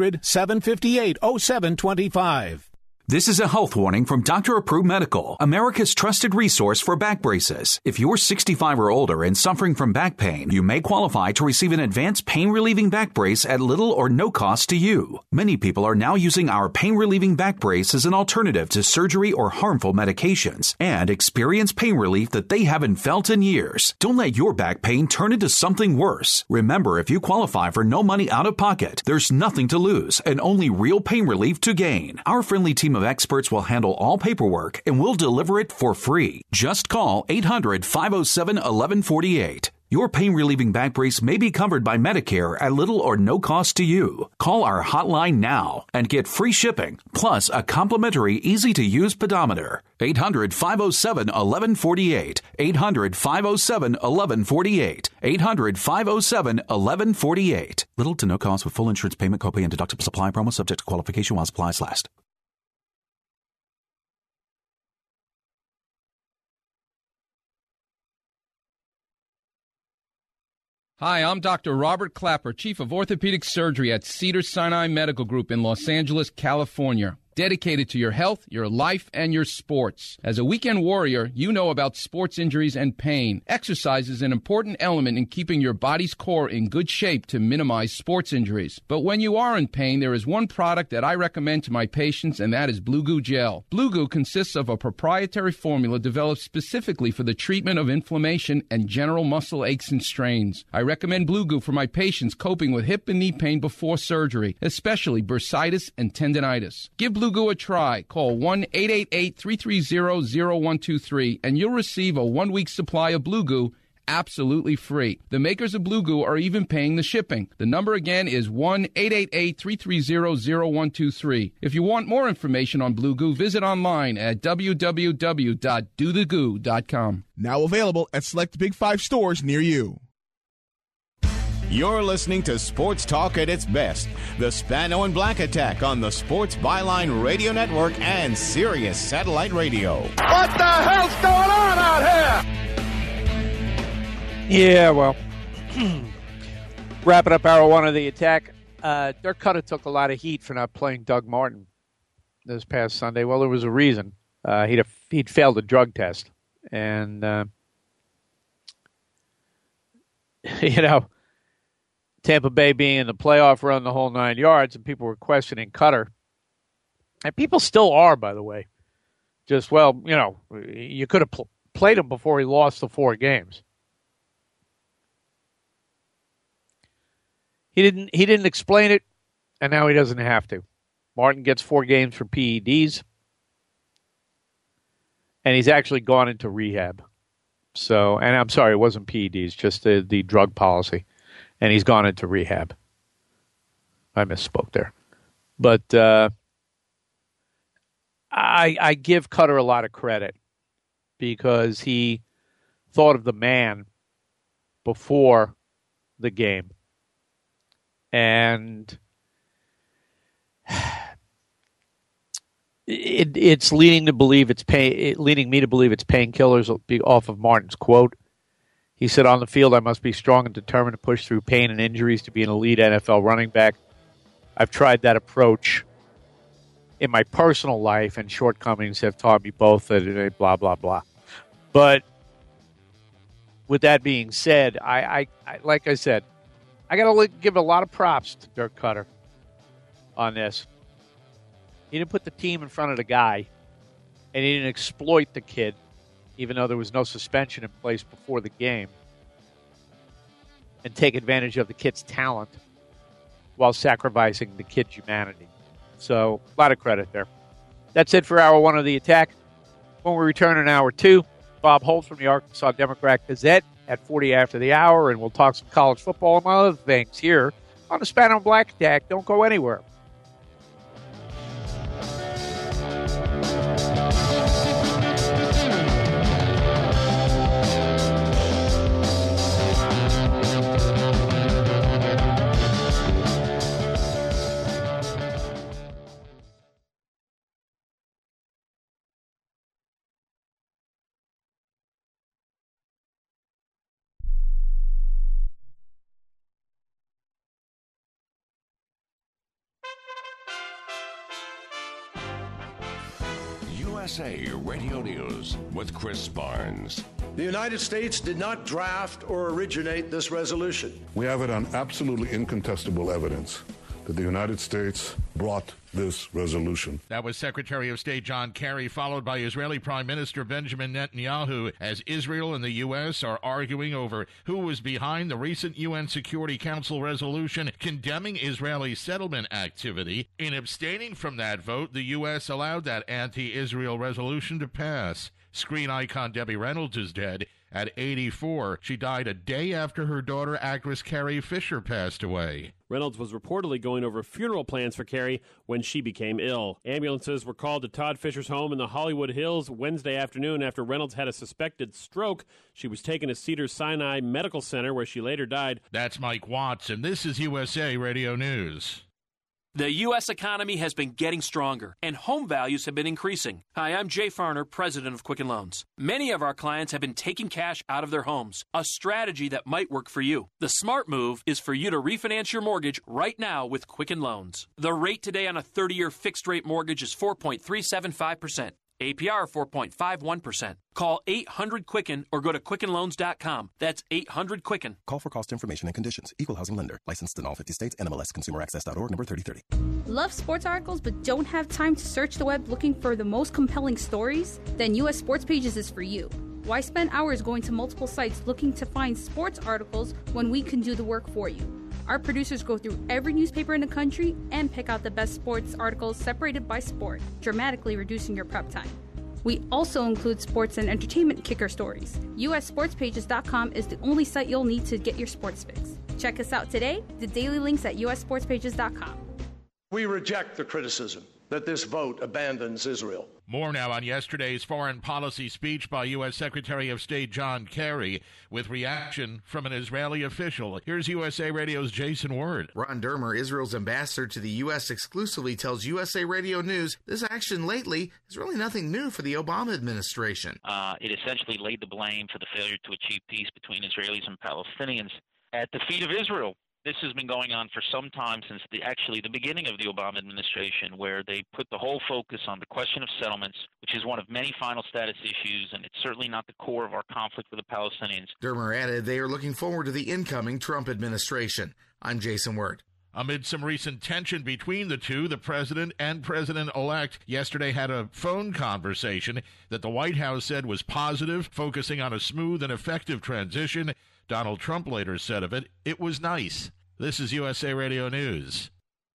800-758-0725. This is a health warning from Dr. Approved Medical, America's trusted resource for back braces. If you're 65 or older and suffering from back pain, you may qualify to receive an advanced pain-relieving back brace at little or no cost to you. Many people are now using our pain-relieving back brace as an alternative to surgery or harmful medications and experience pain relief that they haven't felt in years. Don't let your back pain turn into something worse. Remember, if you qualify for no money out of pocket, there's nothing to lose and only real pain relief to gain. Our friendly team of experts will handle all paperwork and will deliver it for free. Just call 800-507-1148. Your pain-relieving back brace may be covered by Medicare at little or no cost to you. Call our hotline now and get free shipping, plus a complimentary easy-to-use pedometer. 800-507-1148. 800-507-1148. 800-507-1148. Little to no cost with full insurance payment, copay, and deductible supply promo subject to qualification while supplies last. Hi, I'm Dr. Robert Clapper, Chief of Orthopedic Surgery at Cedars-Sinai Medical Group in Los Angeles, California. Dedicated to your health, your life, and your sports. As a weekend warrior, you know about sports injuries and pain. Exercise is an important element in keeping your body's core in good shape to minimize sports injuries. But when you are in pain, there is one product that I recommend to my patients, and that is Blue Goo Gel. Blue Goo consists of a proprietary formula developed specifically for the treatment of inflammation and general muscle aches and strains. I recommend Blue Goo for my patients coping with hip and knee pain before surgery, especially bursitis and tendinitis. Give Blue Goo a try. Call 1-888-330-0123 and you'll receive a 1-week supply of Blue Goo absolutely free. The makers of Blue Goo are even paying the shipping. The number again is 1-888-330-0123. If you want more information on Blue Goo, visit online at www.dothegoo.com. Now available at select Big 5 stores near you. You're listening to Sports Talk at its best. The Spano and Black Attack on the Sports Byline Radio Network and Sirius Satellite Radio. What the hell's going on out here? Yeah, well, wrapping up hour one of the attack. Dirk Cutter took a lot of heat for not playing Doug Martin this past Sunday. Well, there was a reason. He'd failed a drug test. And, Tampa Bay being in the playoff run the whole 9 yards, and people were questioning Cutter. And people still are, by the way. Just, you could have played him before he lost the 4 games. He didn't explain it, and now he doesn't have to. Martin gets 4 games for PEDs, and he's actually gone into rehab. So, and I'm sorry, it wasn't PEDs, just the drug policy. And he's gone into rehab. I misspoke there. But I give Cutter a lot of credit because he thought of the man before the game. And it's leading me to believe it's painkillers off of Martin's quote. He said, on the field, I must be strong and determined to push through pain and injuries to be an elite NFL running back. I've tried that approach in my personal life, and shortcomings have taught me both that blah, blah, blah. But with that being said, I like I said, I got to give a lot of props to Dirk Cutter on this. He didn't put the team in front of the guy, and he didn't exploit the kid, even though there was no suspension in place before the game, and take advantage of the kid's talent while sacrificing the kid's humanity. So, a lot of credit there. That's it for hour one of the attack. When we return in hour two, Bob Holt from the Arkansas Democrat-Gazette at 40 after the hour, and we'll talk some college football and other things here on the Spano and Black Attack. Don't go anywhere. USA Radio News with Chris Barnes. The United States did not draft or originate this resolution. We have it on absolutely incontestable evidence that the United States brought this resolution. That was Secretary of State John Kerry, followed by Israeli Prime Minister Benjamin Netanyahu, as Israel and the U.S. are arguing over who was behind the recent UN Security Council resolution condemning Israeli settlement activity. In abstaining from that vote, the U.S. allowed that anti-Israel resolution to pass. Screen icon Debbie Reynolds is dead. At 84, she died a day after her daughter, actress Carrie Fisher, passed away. Reynolds was reportedly going over funeral plans for Carrie when she became ill. Ambulances were called to Todd Fisher's home in the Hollywood Hills Wednesday afternoon after Reynolds had a suspected stroke. She was taken to Cedars-Sinai Medical Center, where she later died. That's Mike Watts, and this is USA Radio News. The U.S. economy has been getting stronger, and home values have been increasing. Hi, I'm Jay Farner, president of Quicken Loans. Many of our clients have been taking cash out of their homes, a strategy that might work for you. The smart move is for you to refinance your mortgage right now with Quicken Loans. The rate today on a 30-year fixed-rate mortgage is 4.375%. APR 4.51%. Call 800-QUICKEN or go to QuickenLoans.com. That's 800-QUICKEN. Call for cost information and conditions. Equal housing lender. Licensed in all 50 states. NMLS ConsumerAccess.org number 3030. Love sports articles but don't have time to search the web looking for the most compelling stories? Then U.S. Sports Pages is for you. Why spend hours going to multiple sites looking to find sports articles when we can do the work for you? Our producers go through every newspaper in the country and pick out the best sports articles separated by sport, dramatically reducing your prep time. We also include sports and entertainment kicker stories. USSportsPages.com is the only site you'll need to get your sports fix. Check us out today, the daily links at USSportsPages.com. We reject the criticism that this vote abandons Israel. More now on yesterday's foreign policy speech by U.S. Secretary of State John Kerry, with reaction from an Israeli official. Here's USA Radio's Jason Ward. Ron Dermer, Israel's ambassador to the U.S., exclusively tells USA Radio News this action lately is really nothing new for the Obama administration. It essentially laid the blame for the failure to achieve peace between Israelis and Palestinians at the feet of Israel. This has been going on for some time, since the beginning of the Obama administration, where they put the whole focus on the question of settlements, which is one of many final status issues, and it's certainly not the core of our conflict with the Palestinians. Dermer added they are looking forward to the incoming Trump administration. I'm Jason Wirt. Amid some recent tension between the two, the president and president-elect yesterday had a phone conversation that the White House said was positive, focusing on a smooth and effective transition. Donald Trump later said of it, "It was nice." This is USA Radio News.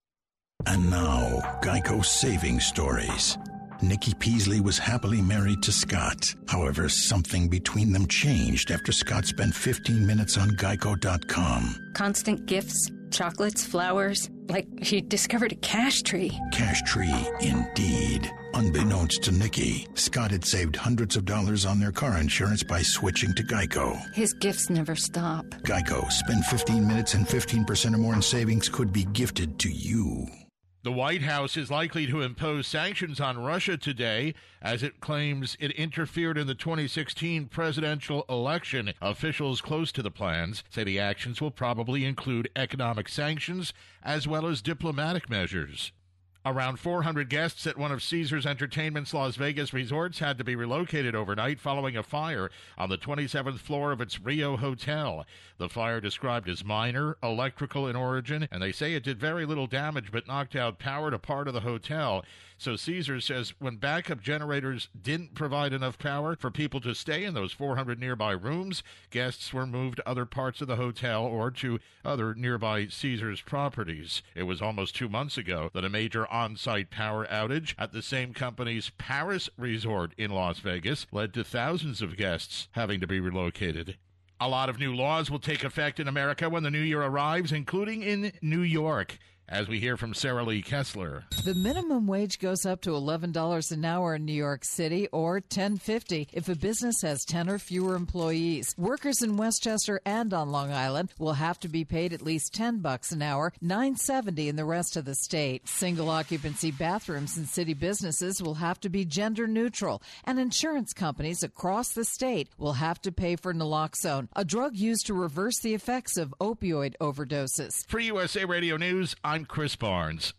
And now, Geico saving stories. Nikki Peasley was happily married to Scott. However, something between them changed after Scott spent 15 minutes on Geico.com. Constant gifts, chocolates, flowers, like he discovered a cash tree. Cash tree, indeed. Unbeknownst to Nikki, Scott had saved hundreds of dollars on their car insurance by switching to Geico. His gifts never stop. Geico. Spend 15 minutes and 15% or more in savings could be gifted to you. The White House is likely to impose sanctions on Russia today as it claims it interfered in the 2016 presidential election. Officials close to the plans say the actions will probably include economic sanctions as well as diplomatic measures. Around 400 guests at one of Caesars Entertainment's Las Vegas resorts had to be relocated overnight following a fire on the 27th floor of its Rio hotel. The fire, described as minor, electrical in origin, and they say it did very little damage but knocked out power to part of the hotel. So Caesars says when backup generators didn't provide enough power for people to stay in those 400 nearby rooms, guests were moved to other parts of the hotel or to other nearby Caesars properties. It was almost 2 months ago that a major on-site power outage at the same company's Paris resort in Las Vegas led to thousands of guests having to be relocated. A lot of new laws will take effect in America when the new year arrives, including in New York, as we hear from Sarah Lee Kessler. The minimum wage goes up to $11 an hour in New York City, or $10.50 if a business has 10 or fewer employees. Workers in Westchester and on Long Island will have to be paid at least $10 an hour, $9.70 in the rest of the state. Single occupancy bathrooms in city businesses will have to be gender neutral, and insurance companies across the state will have to pay for naloxone, a drug used to reverse the effects of opioid overdoses. For USA Radio News, I'm Chris Barnes.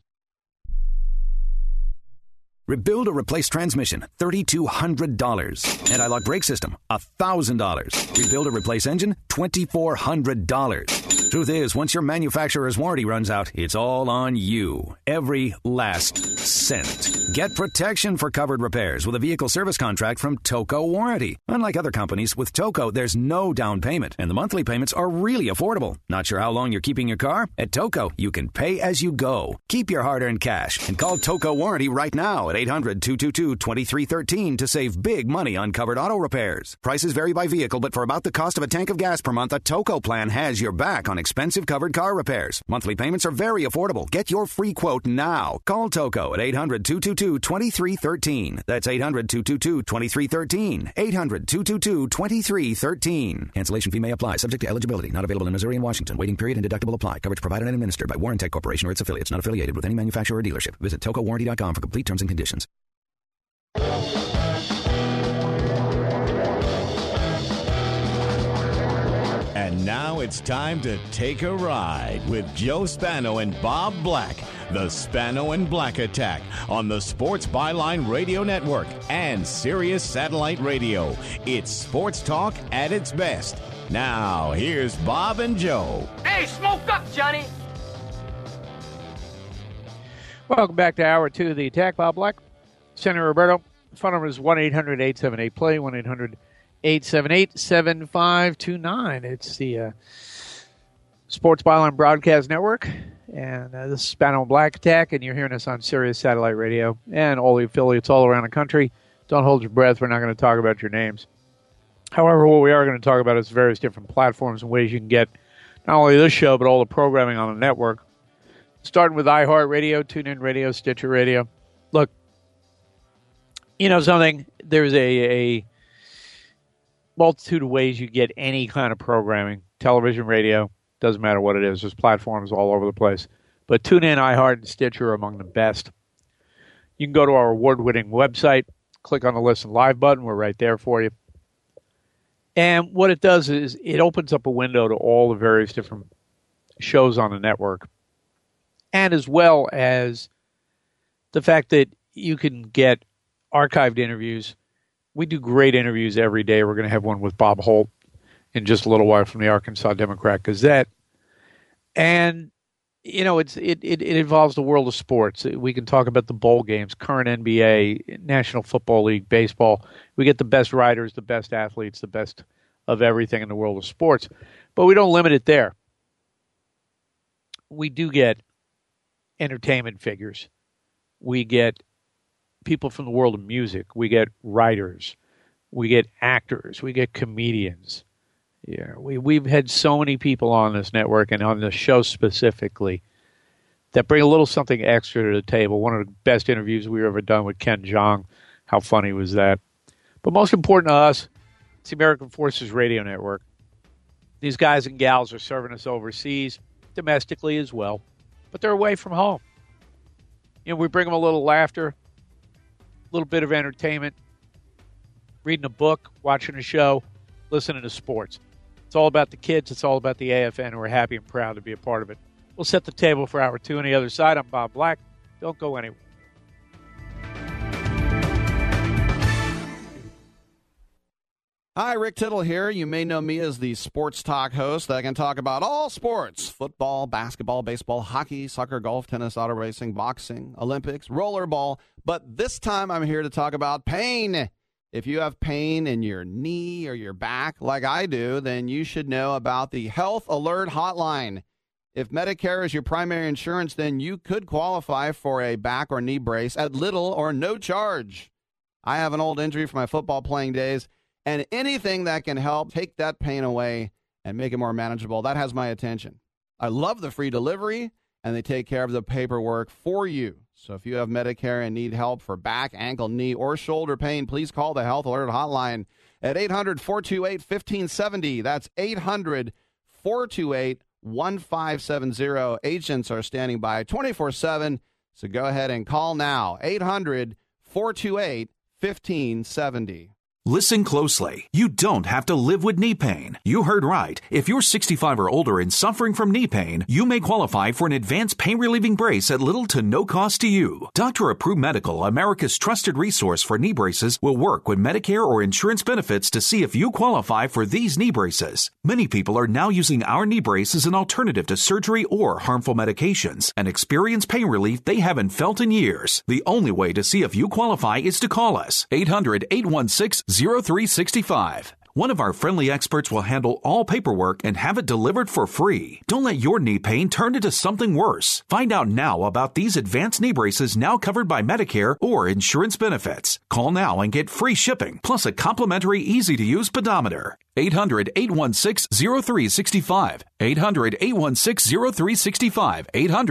Rebuild or replace transmission, $3,200. Anti-lock brake system, $1,000. Rebuild or replace engine, $2,400. Truth is, once your manufacturer's warranty runs out, it's all on you. Every last cent. Get protection for covered repairs with a vehicle service contract from Toco Warranty. Unlike other companies, with Toco, there's no down payment, and the monthly payments are really affordable. Not sure how long you're keeping your car? At Toco, you can pay as you go. Keep your hard-earned cash and call Toco Warranty right now at 800-222-2313 to save big money on covered auto repairs. Prices vary by vehicle, but for about the cost of a tank of gas per month, a Toco plan has your back on expensive covered car repairs. Monthly payments are very affordable. Get your free quote now. Call Toco at 800-222-2313. That's 800-222-2313. 800-222-2313. Cancellation fee may apply. Subject to eligibility. Not available in Missouri and Washington. Waiting period and deductible apply. Coverage provided and administered by Warrantech Corporation or its affiliates. Not affiliated with any manufacturer or dealership. Visit TocoWarranty.com for complete terms and conditions. And now it's time to take a ride with Joe Spano and Bob Black. The Spano and Black Attack on the Sports Byline Radio Network and Sirius Satellite Radio. It's sports talk at its best. Now, here's Bob and Joe. Hey, smoke up, Johnny! Welcome back to Hour 2 of the Attack. Bob Black, Senator Roberto. Phone number is 1-800-878-PLAY, 1-800-878-7529. It's the Sports Byline Broadcast Network, and this is Spano and Black Attack, and you're hearing us on Sirius Satellite Radio and all the affiliates all around the country. Don't hold your breath. We're not going to talk about your names. However, what we are going to talk about is various different platforms and ways you can get not only this show, but all the programming on the network. Starting with iHeartRadio, TuneIn Radio, Stitcher Radio. Look, you know something? There's a multitude of ways you get any kind of programming. Television, radio, doesn't matter what it is. There's platforms all over the place. But TuneIn, iHeart, and Stitcher are among the best. You can go to our award-winning website, click on the Listen Live button. We're right there for you. And what it does is it opens up a window to all the various different shows on the network. And as well as the fact that you can get archived interviews. We do great interviews every day. We're going to have one with Bob Holt in just a little while from the Arkansas Democrat Gazette. And, you know, it involves the world of sports. We can talk about the bowl games, current NBA, National Football League, baseball. We get the best writers, the best athletes, the best of everything in the world of sports. But we don't limit it there. We do get entertainment figures. We get people from the world of music. We get writers. We get actors. We get comedians. Yeah, we've had so many people on this network and on this show specifically that bring a little something extra to the table. One of the best interviews we've ever done with Ken Jeong. How funny was that? But most important to us, it's the American Forces Radio Network. These guys and gals are serving us overseas, domestically as well, but they're away from home. You know, we bring them a little laughter, a little bit of entertainment, reading a book, watching a show, listening to sports. It's all about the kids. It's all about the AFN, and we're happy and proud to be a part of it. We'll set the table for Hour 2 on the other side. I'm Bob Black. Don't go anywhere. Hi, Rick Tittle here. You may know me as the sports talk host that can talk about all sports: football, basketball, baseball, hockey, soccer, golf, tennis, auto racing, boxing, Olympics, rollerball. But this time I'm here to talk about pain. If you have pain in your knee or your back like I do, then you should know about the Health Alert Hotline. If Medicare is your primary insurance, then you could qualify for a back or knee brace at little or no charge. I have an old injury from my football playing days, and anything that can help take that pain away and make it more manageable, that has my attention. I love the free delivery, and they take care of the paperwork for you. So if you have Medicare and need help for back, ankle, knee, or shoulder pain, please call the Health Alert Hotline at 800-428-1570. That's 800-428-1570. Agents are standing by 24/7, so go ahead and call now. 800-428-1570. Listen closely. You don't have to live with knee pain. You heard right. If you're 65 or older and suffering from knee pain, you may qualify for an advanced pain-relieving brace at little to no cost to you. Dr. Approved Medical, America's trusted resource for knee braces, will work with Medicare or insurance benefits to see if you qualify for these knee braces. Many people are now using our knee brace as an alternative to surgery or harmful medications and experience pain relief they haven't felt in years. The only way to see if you qualify is to call us. 800-816-0365. One of our friendly experts will handle all paperwork and have it delivered for free. Don't let your knee pain turn into something worse. Find out now about these advanced knee braces now covered by Medicare or insurance benefits. Call now and get free shipping, plus a complimentary easy-to-use pedometer. 800-816-0365. 800-816-0365.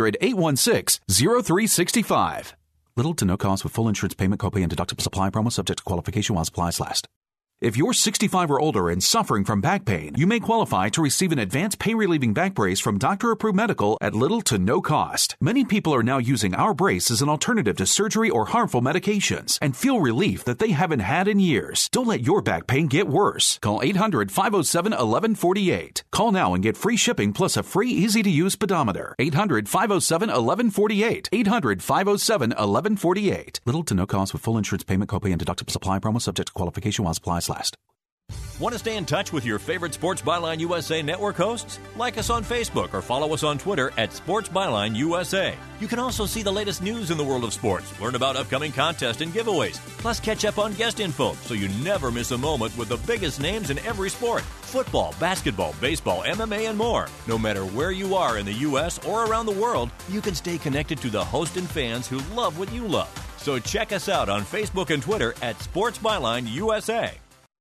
800-816-0365. Little to no cost with full insurance payment, copay, and deductible supply. Promo subject to qualification while supplies last. If you're 65 or older and suffering from back pain, you may qualify to receive an advanced pain-relieving back brace from Doctor-Approved Medical at little to no cost. Many people are now using our brace as an alternative to surgery or harmful medications and feel relief that they haven't had in years. Don't let your back pain get worse. Call 800-507-1148. Call now and get free shipping plus a free easy-to-use pedometer. 800-507-1148. 800-507-1148. Little to no cost with full insurance payment, copay, and deductible supply. Promo subject to qualification while supplies last. Want to stay in touch with your favorite Sports Byline USA network hosts? Like us on Facebook or follow us on Twitter at Sports Byline USA. You can also see the latest news in the world of sports, learn about upcoming contests and giveaways, plus catch up on guest info so you never miss a moment with the biggest names in every sport. Football, basketball, baseball, MMA, and more. No matter where you are in the U.S. or around the world, you can stay connected to the host and fans who love what you love. So check us out on Facebook and Twitter at Sports Byline USA.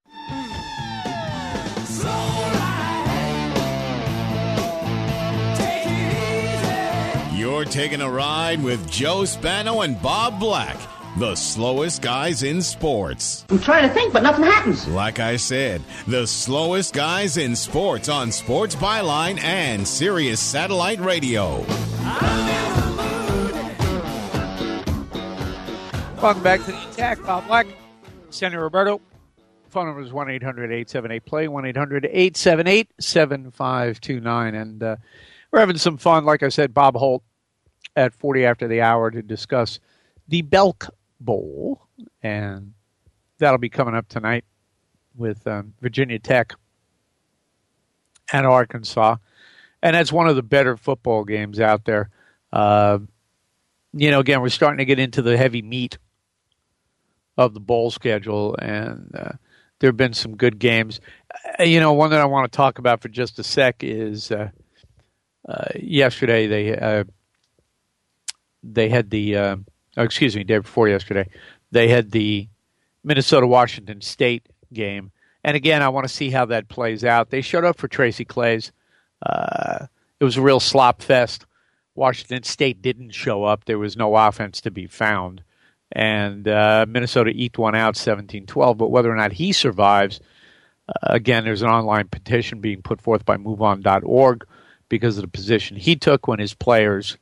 You're taking a ride with Joe Spano and Bob Black, the slowest guys in sports. I'm trying to think, but nothing happens. Like I said, the slowest guys in sports on Sports Byline and Sirius Satellite Radio. Welcome back to the Attack. Bob Black, Sandy Roberto. Phone number is 1-800-878-PLAY, 1-800-878-7529. And we're having some fun. Like I said, Bob Holt at 40 after the hour to discuss the Belk Bowl. And that'll be coming up tonight with Virginia Tech and Arkansas. And that's one of the better football games out there. Again, we're starting to get into the heavy meat of the bowl schedule, and there have been some good games. One that I want to talk about for just a sec is yesterday day before yesterday, they had the Minnesota-Washington State game. And again, I want to see how that plays out. They showed up for Tracy Claeys. It was a real slop fest. Washington State didn't show up. There was no offense to be found. And Minnesota eked one out 17-12. But whether or not he survives, again, there's an online petition being put forth by MoveOn.org because of the position he took when his players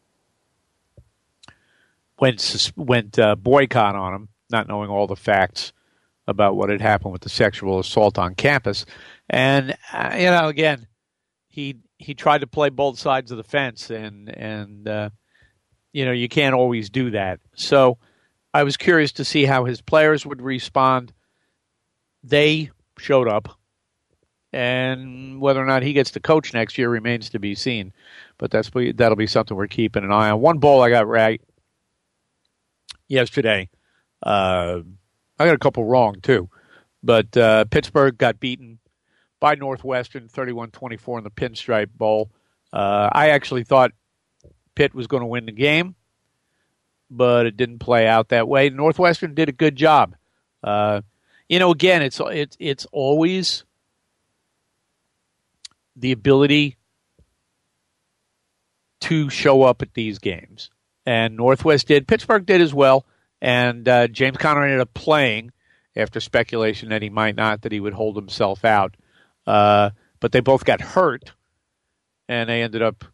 went boycott on him, not knowing all the facts about what had happened with the sexual assault on campus. And, again, he tried to play both sides of the fence, and you can't always do that. So I was curious to see how his players would respond. They showed up, and whether or not he gets to coach next year remains to be seen. But that'll be something we're keeping an eye on. One bowl I got right yesterday. I got a couple wrong, too. But Pittsburgh got beaten by Northwestern, 31-24 in the Pinstripe Bowl. I actually thought Pitt was going to win the game, but it didn't play out that way. Northwestern did a good job. Again, it's always the ability to show up at these games. And Northwest did. Pittsburgh did as well. And James Conner ended up playing after speculation that he might not, that he would hold himself out. But they both got hurt, and they ended up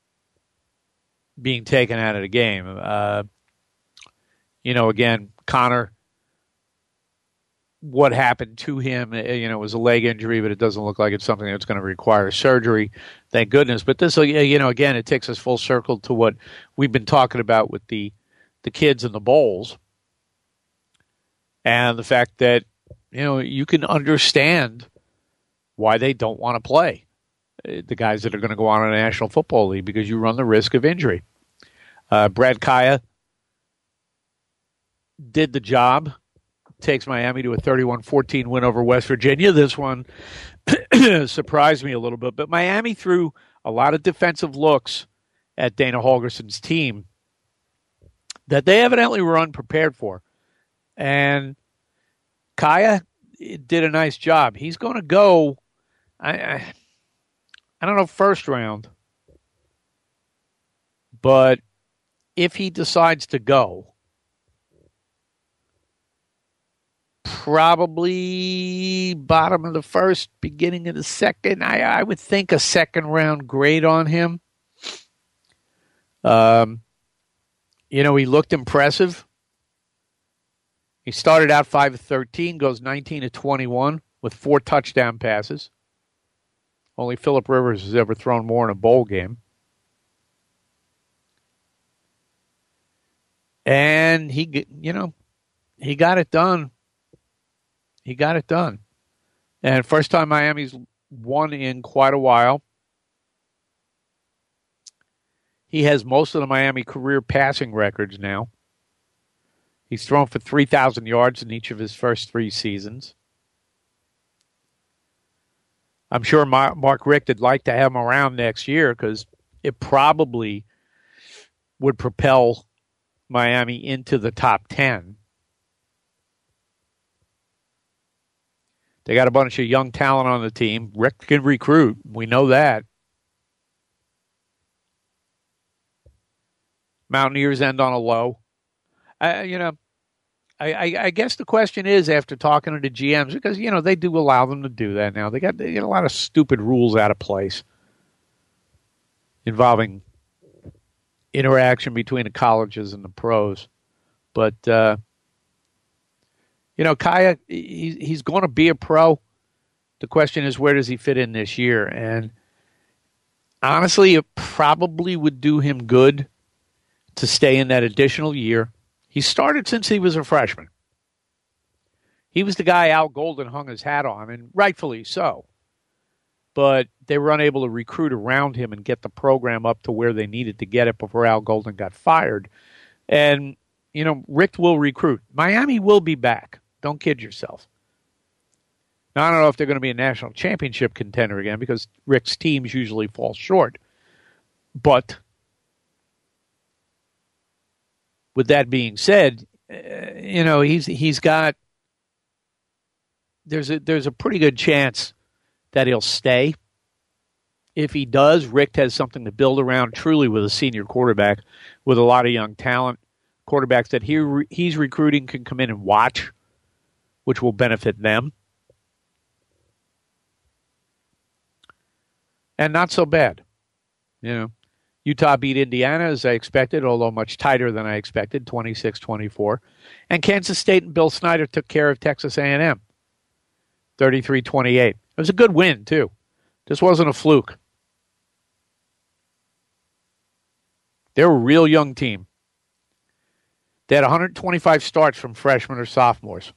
being taken out of the game. Again, Conner, what happened to him, was a leg injury, but it doesn't look like it's something that's going to require surgery. Thank goodness. But this, again, it takes us full circle to what we've been talking about with the kids in the bowls and the fact that, you can understand why they don't want to play the guys that are going to go on in the National Football League, because you run the risk of injury. Brad Kaya did the job takes Miami to a 31-14 win over West Virginia. This one surprised me a little bit, but Miami threw a lot of defensive looks at Dana Holgerson's team that they evidently were unprepared for. And Kaya did a nice job. He's going to go, I don't know, first round. But if he decides to go, probably bottom of the first, beginning of the second. I would think a second round grade on him. He looked impressive. He started out 5 of 13, goes 19 of 21 with 4 touchdown passes. Only Phillip Rivers has ever thrown more in a bowl game. And he got it done. He got it done. And first time Miami's won in quite a while. He has most of the Miami career passing records now. He's thrown for 3,000 yards in each of his first 3 seasons. I'm sure Mark Richt would like to have him around next year because it probably would propel Miami into the top 10. They got a bunch of young talent on the team. Richt can recruit. We know that. Mountaineers end on a low. I guess the question is, after talking to the GMs, because, they do allow them to do that now. They got a lot of stupid rules out of place involving interaction between the colleges and the pros. But, Kaya, he's going to be a pro. The question is, where does he fit in this year? And honestly, it probably would do him good to stay in that additional year. He started since he was a freshman. He was the guy Al Golden hung his hat on, and rightfully so. But they were unable to recruit around him and get the program up to where they needed to get it before Al Golden got fired. And, Richt will recruit. Miami will be back. Don't kid yourself. Now, I don't know if they're going to be a national championship contender again because Richt's teams usually fall short. But with that being said, he's got. There's a pretty good chance that he'll stay. If he does, Richt has something to build around truly with a senior quarterback with a lot of young talent. Quarterbacks that he's recruiting can come in and watch, which will benefit them. And not so bad. Utah beat Indiana as I expected, although much tighter than I expected, 26-24. And Kansas State and Bill Snyder took care of Texas A&M, 33-28. It was a good win, too. This wasn't a fluke. They're a real young team. They had 125 starts from freshmen or sophomores.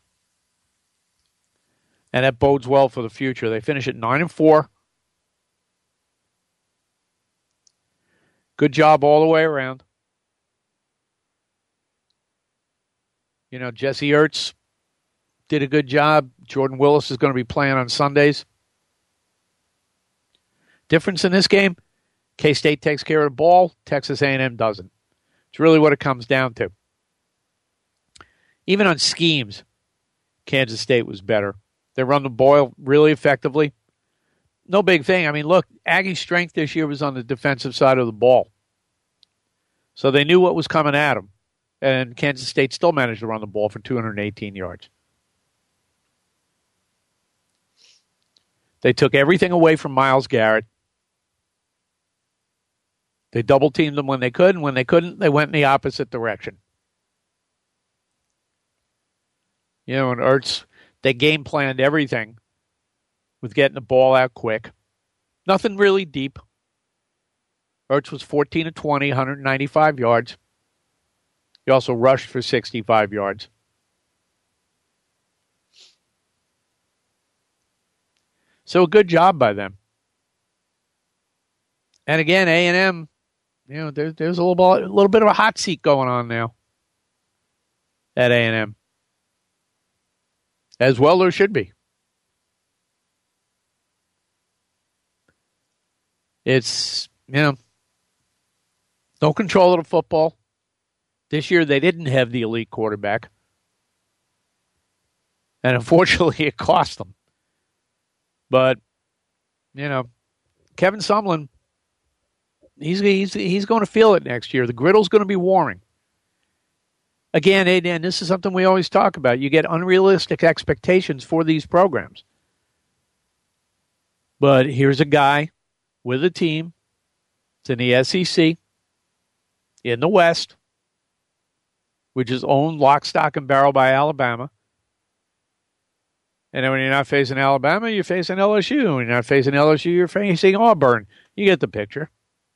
And that bodes well for the future. They finish at 9-4. Good job all the way around. Jesse Ertz did a good job. Jordan Willis is going to be playing on Sundays. Difference in this game, K-State takes care of the ball. Texas A&M doesn't. It's really what it comes down to. Even on schemes, Kansas State was better. They run the ball really effectively. No big thing. I mean, look, Aggie's strength this year was on the defensive side of the ball. So they knew what was coming at them. And Kansas State still managed to run the ball for 218 yards. They took everything away from Myles Garrett. They double-teamed them when they could, and when they couldn't, they went in the opposite direction. And Ertz, they game-planned everything with getting the ball out quick. Nothing really deep. Ertz was 14 of 20, 195 yards. He also rushed for 65 yards. So a good job by them. And again, A&M, there's a little bit of a hot seat going on now at A&M. As well there should be. It's, no control of the football. This year they didn't have the elite quarterback. And unfortunately it cost them. But, Kevin Sumlin, he's going to feel it next year. The griddle's going to be warming. Again, and this is something we always talk about. You get unrealistic expectations for these programs. But here's a guy with a team. It's in the SEC, in the West, which is owned lock, stock, and barrel by Alabama. And then when you're not facing Alabama, you're facing LSU. When you're not facing LSU, you're facing Auburn. You get the picture.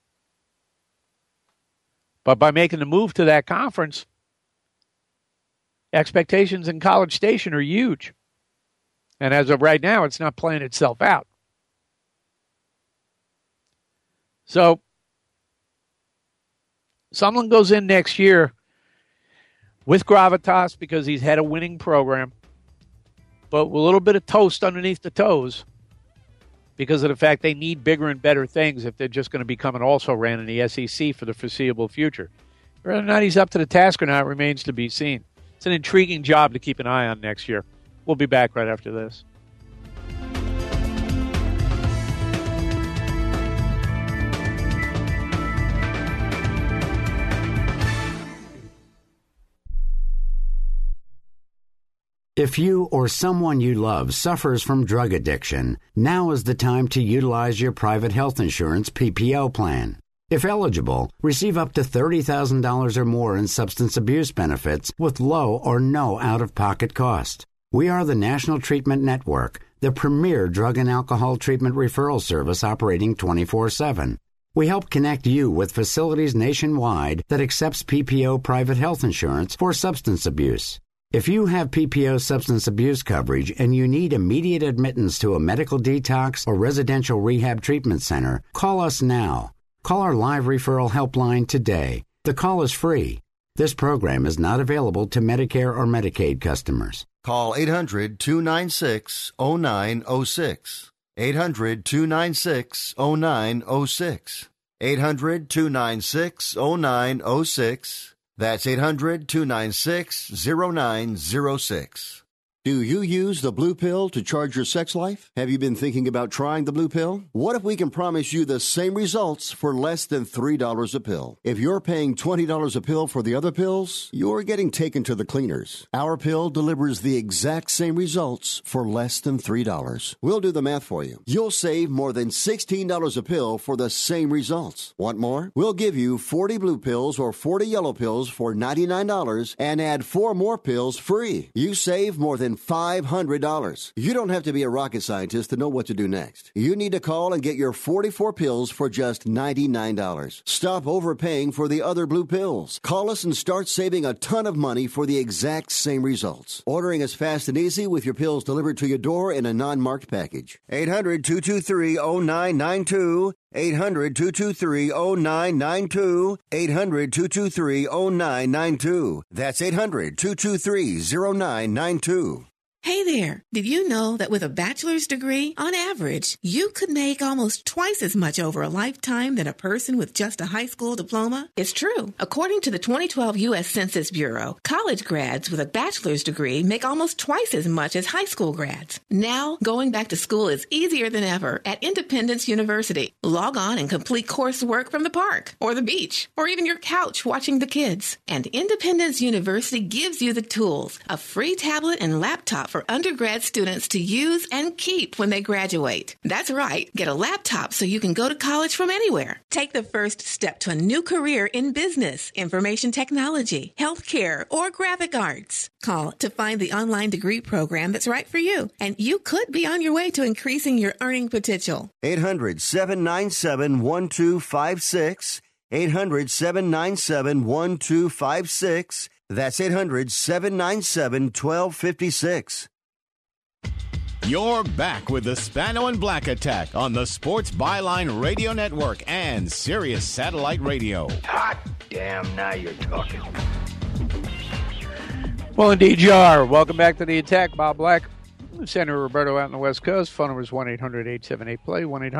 But by making the move to that conference, expectations in College Station are huge. And as of right now, it's not playing itself out. So, Sumlin goes in next year with gravitas because he's had a winning program, but with a little bit of toast underneath the toes because of the fact they need bigger and better things if they're just going to become an also-ran in the SEC for the foreseeable future. Whether or not he's up to the task or not remains to be seen. It's an intriguing job to keep an eye on next year. We'll be back right after this. If you or someone you love suffers from drug addiction, now is the time to utilize your private health insurance PPO plan. If eligible, receive up to $30,000 or more in substance abuse benefits with low or no out-of-pocket cost. We are the National Treatment Network, the premier drug and alcohol treatment referral service operating 24/7. We help connect you with facilities nationwide that accepts PPO private health insurance for substance abuse. If you have PPO substance abuse coverage and you need immediate admittance to a medical detox or residential rehab treatment center, call us now. Call our live referral helpline today. The call is free. This program is not available to Medicare or Medicaid customers. Call 800-296-0906. 800-296-0906. 800-296-0906. That's 800-296-0906. Do you use the Blue Pill to charge your sex life? Have you been thinking about trying the Blue Pill? What if we can promise you the same results for less than $3 a pill? If you're paying $20 a pill for the other pills, you're getting taken to the cleaners. Our pill delivers the exact same results for less than $3. We'll do the math for you. You'll save more than $16 a pill for the same results. Want more? We'll give you 40 blue pills or 40 yellow pills for $99 and add 4 more pills free. You save more than $500. You don't have to be a rocket scientist to know what to do next. You need to call and get your 44 pills for just $99. Stop overpaying for the other blue pills. Call us and start saving a ton of money for the exact same results. Ordering is fast and easy with your pills delivered to your door in a non-marked package. 800-223-0992. 800-223-0992. 800-223-0992. That's 800-223-0992. Hey there! Did you know that with a bachelor's degree, on average, you could make almost twice as much over a lifetime than a person with just a high school diploma? It's true. According to the 2012 U.S. Census Bureau, college grads with a bachelor's degree make almost twice as much as high school grads. Now, going back to school is easier than ever at Independence University. Log on and complete coursework from the park, or the beach, or even your couch watching the kids. And Independence University gives you the tools, a free tablet and laptop for undergrad students to use and keep when they graduate. That's right. Get a laptop so you can go to college from anywhere. Take the first step to a new career in business, information technology, healthcare, or graphic arts. Call to find the online degree program that's right for you, and you could be on your way to increasing your earning potential. 800-797-1256. 800-797-1256. That's 800-797-1256. You're back with the Spano and Black Attack on the Sports Byline Radio Network and Sirius Satellite Radio. Hot damn, now you're talking. Well, indeed you are. Welcome back to the Attack. Bob Black, Senator Roberto out on the West Coast. Phone number is 1-800-878-PLAY,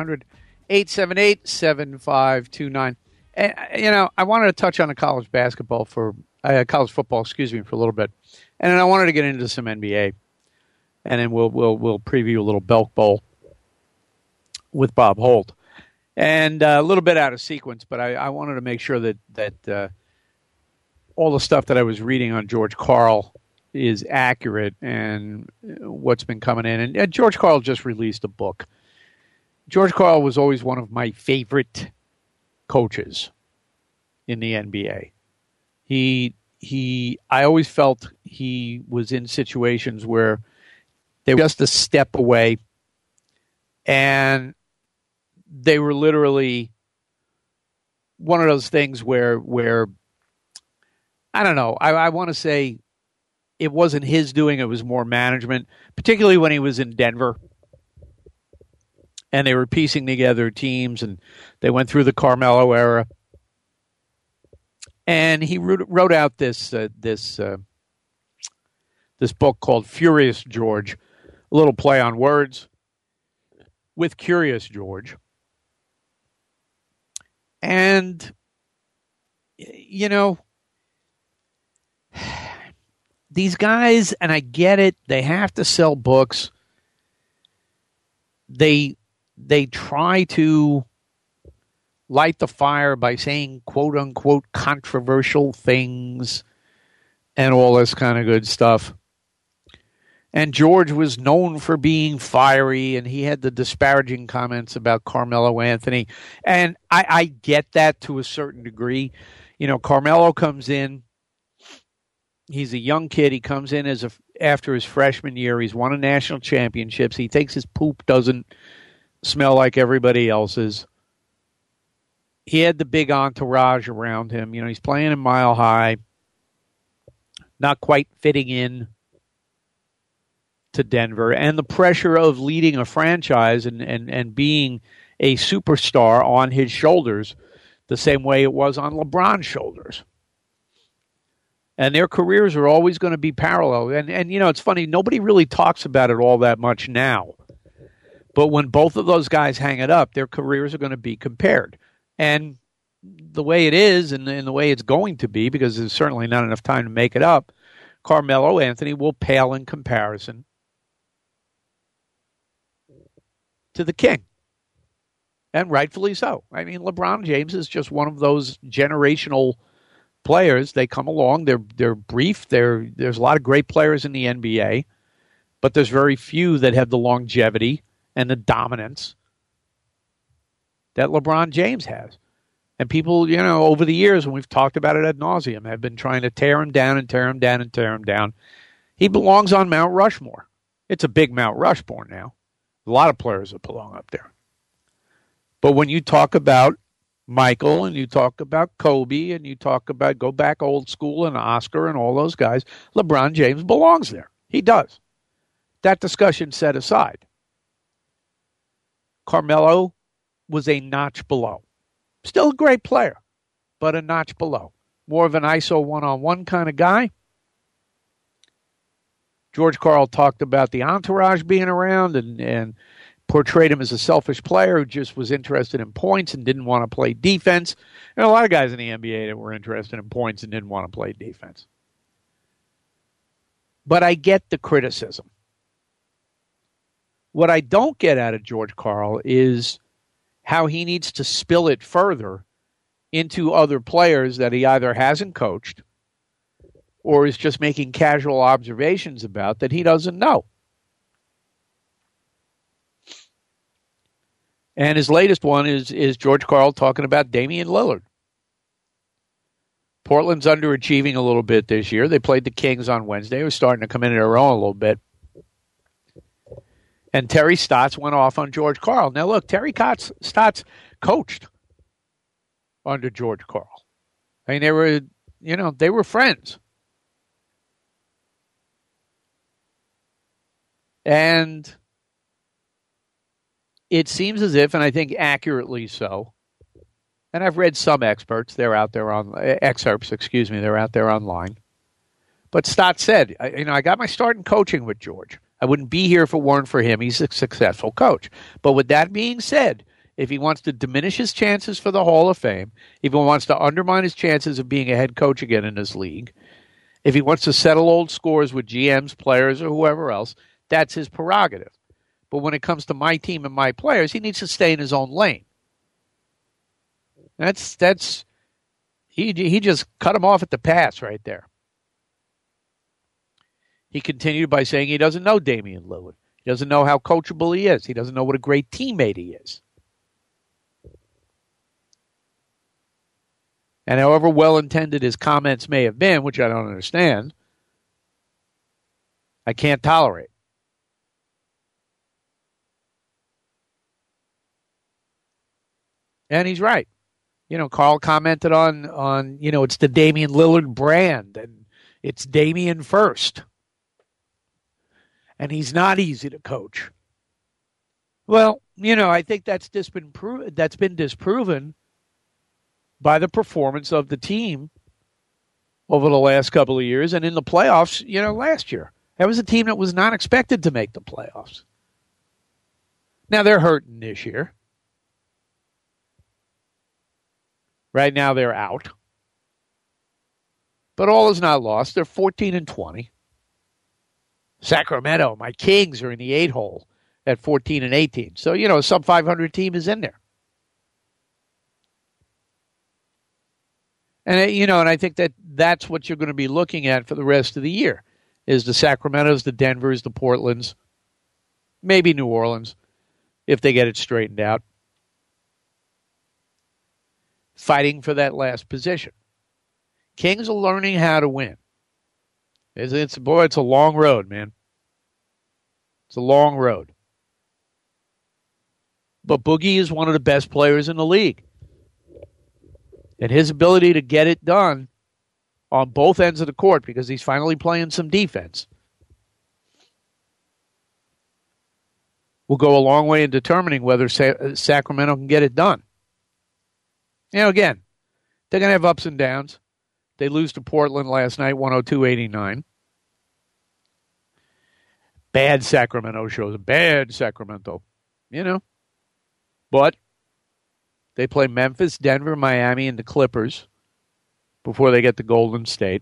1-800-878-7529. And, I wanted to touch on the college football, for a little bit. And then I wanted to get into some NBA. And then we'll preview a little Belk Bowl with Bob Holt. And a little bit out of sequence, but I wanted to make sure that all the stuff that I was reading on George Karl is accurate and what's been coming in. And George Karl just released a book. George Karl was always one of my favorite coaches in the NBA. I always felt he was in situations where they were just a step away and they were literally one of those things where I don't know, I want to say it wasn't his doing, it was more management, particularly when he was in Denver. And they were piecing together teams, and they went through the Carmelo era. And he wrote out this book called Furious George, a little play on words with Curious George. And, these guys, and I get it, they have to sell books. They try to light the fire by saying quote unquote controversial things and all this kind of good stuff. And George was known for being fiery, and he had the disparaging comments about Carmelo Anthony. And I get that to a certain degree. Carmelo comes in. He's a young kid. He comes in after his freshman year. He's won a national championships. He thinks his poop doesn't smell like everybody else's. He had the big entourage around him. He's playing in Mile High, not quite fitting in to Denver, and the pressure of leading a franchise and being a superstar on his shoulders the same way it was on LeBron's shoulders. And their careers are always going to be parallel. And it's funny, nobody really talks about it all that much now. But when both of those guys hang it up, their careers are going to be compared. And the way it is and the way it's going to be, because there's certainly not enough time to make it up, Carmelo Anthony will pale in comparison to the king. And rightfully so. I mean, LeBron James is just one of those generational players. They come along, they're brief. There's a lot of great players in the NBA, but there's very few that have the longevity and the dominance that LeBron James has. And people, over the years, when we've talked about it ad nauseum, have been trying to tear him down and tear him down and tear him down. He belongs on Mount Rushmore. It's a big Mount Rushmore now. A lot of players that belong up there. But when you talk about Michael, and you talk about Kobe, and you talk about go back old school and Oscar and all those guys, LeBron James belongs there. He does. That discussion set aside. Carmelo was a notch below. Still a great player, but a notch below. More of an ISO one-on-one kind of guy. George Karl talked about the entourage being around and portrayed him as a selfish player who just was interested in points and didn't want to play defense. There are a lot of guys in the NBA that were interested in points and didn't want to play defense. But I get the criticism. What I don't get out of George Karl is how he needs to spill it further into other players that he either hasn't coached or is just making casual observations about that he doesn't know. And his latest one is George Karl talking about Damian Lillard. Portland's underachieving a little bit this year. They played the Kings on Wednesday. They were starting to come into their own a little bit. And Terry Stotts went off on George Karl. Now, look, Terry Stotts coached under George Karl. I mean, they were friends. And it seems as if, and I think accurately so, and I've read some excerpts, they're out there online. But Stott said, I got my start in coaching with George. I wouldn't be here if it weren't for him. He's a successful coach. But with that being said, if he wants to diminish his chances for the Hall of Fame, if he wants to undermine his chances of being a head coach again in this league, if he wants to settle old scores with GMs, players, or whoever else, that's his prerogative. But when it comes to my team and my players, he needs to stay in his own lane. He just cut him off at the pass right there. He continued by saying he doesn't know Damian Lillard. He doesn't know how coachable he is. He doesn't know what a great teammate he is. And however well-intended his comments may have been, which I don't understand, I can't tolerate. And he's right. Carl commented on it's the Damian Lillard brand, and it's Damian first. And he's not easy to coach. Well, I think that's been disproven by the performance of the team over the last couple of years and in the playoffs, last year. That was a team that was not expected to make the playoffs. Now they're hurting this year. Right now they're out. But all is not lost. They're 14-20. Sacramento, my Kings, are in the 8-hole at 14-18. So, a sub-500 team is in there. And, and I think that's what you're going to be looking at for the rest of the year, is the Sacramentos, the Denvers, the Portlands, maybe New Orleans, if they get it straightened out, fighting for that last position. Kings are learning how to win. It's a long road, man. It's a long road. But Boogie is one of the best players in the league. And his ability to get it done on both ends of the court, because he's finally playing some defense, will go a long way in determining whether Sacramento can get it done. Again, they're going to have ups and downs. They lose to Portland last night, 102-89. Bad Sacramento shows. Bad Sacramento. But they play Memphis, Denver, Miami, and the Clippers before they get to Golden State.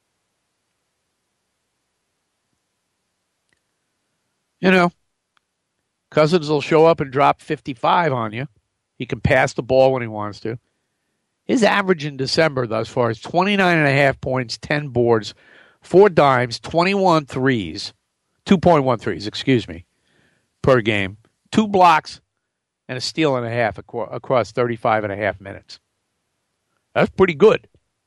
Cousins will show up and drop 55 on you. He can pass the ball when he wants to. His average in December thus far is 29.5 points, 10 boards, 4 dimes, 21 threes, 2.1 threes, per game, 2 blocks, and a steal and a half across 35.5 minutes. That's pretty good.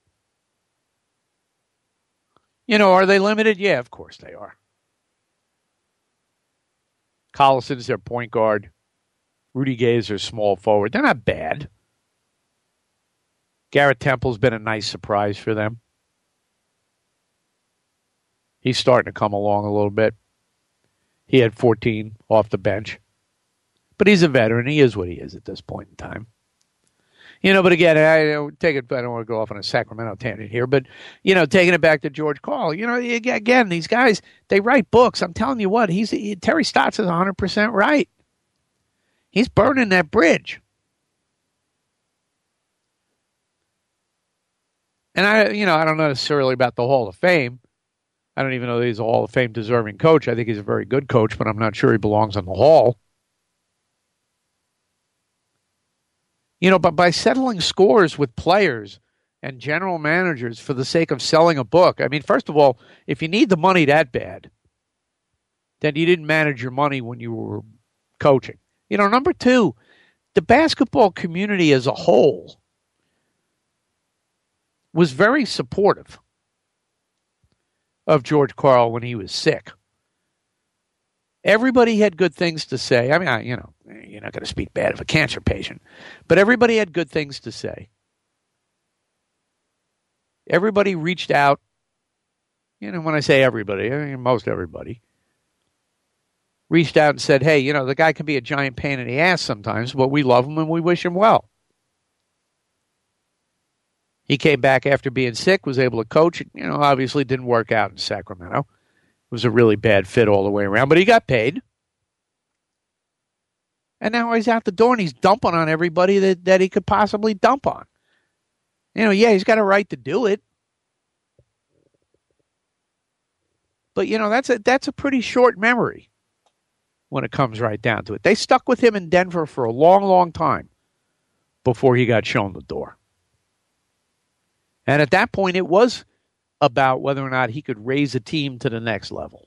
Are they limited? Yeah, of course they are. Collison's their point guard. Rudy Gay's their small forward. They're not bad. Garrett Temple's been a nice surprise for them. He's starting to come along a little bit. He had 14 off the bench. But he's a veteran. He is what he is at this point in time. But again, I don't want to go off on a Sacramento tangent here, but, taking it back to George Karl, again, these guys, they write books. I'm telling you what, Terry Stotts is 100% right. He's burning that bridge. And I don't know necessarily about the Hall of Fame. I don't even know that he's a Hall of Fame deserving coach. I think he's a very good coach, but I'm not sure he belongs on the Hall. But by settling scores with players and general managers for the sake of selling a book, first of all, if you need the money that bad, then you didn't manage your money when you were coaching. Number two, the basketball community as a whole was very supportive of George Karl when he was sick. Everybody had good things to say. You're not going to speak bad of a cancer patient, but everybody had good things to say. Everybody reached out. When I say everybody, most everybody reached out and said, hey, the guy can be a giant pain in the ass sometimes, but we love him and we wish him well. He came back after being sick, was able to coach. Obviously didn't work out in Sacramento. was a really bad fit all the way around, but he got paid. And now he's out the door and he's dumping on everybody that he could possibly dump on. He's got a right to do it. But, that's a pretty short memory when it comes right down to it. They stuck with him in Denver for a long, long time before he got shown the door. And at that point, it was about whether or not he could raise a team to the next level.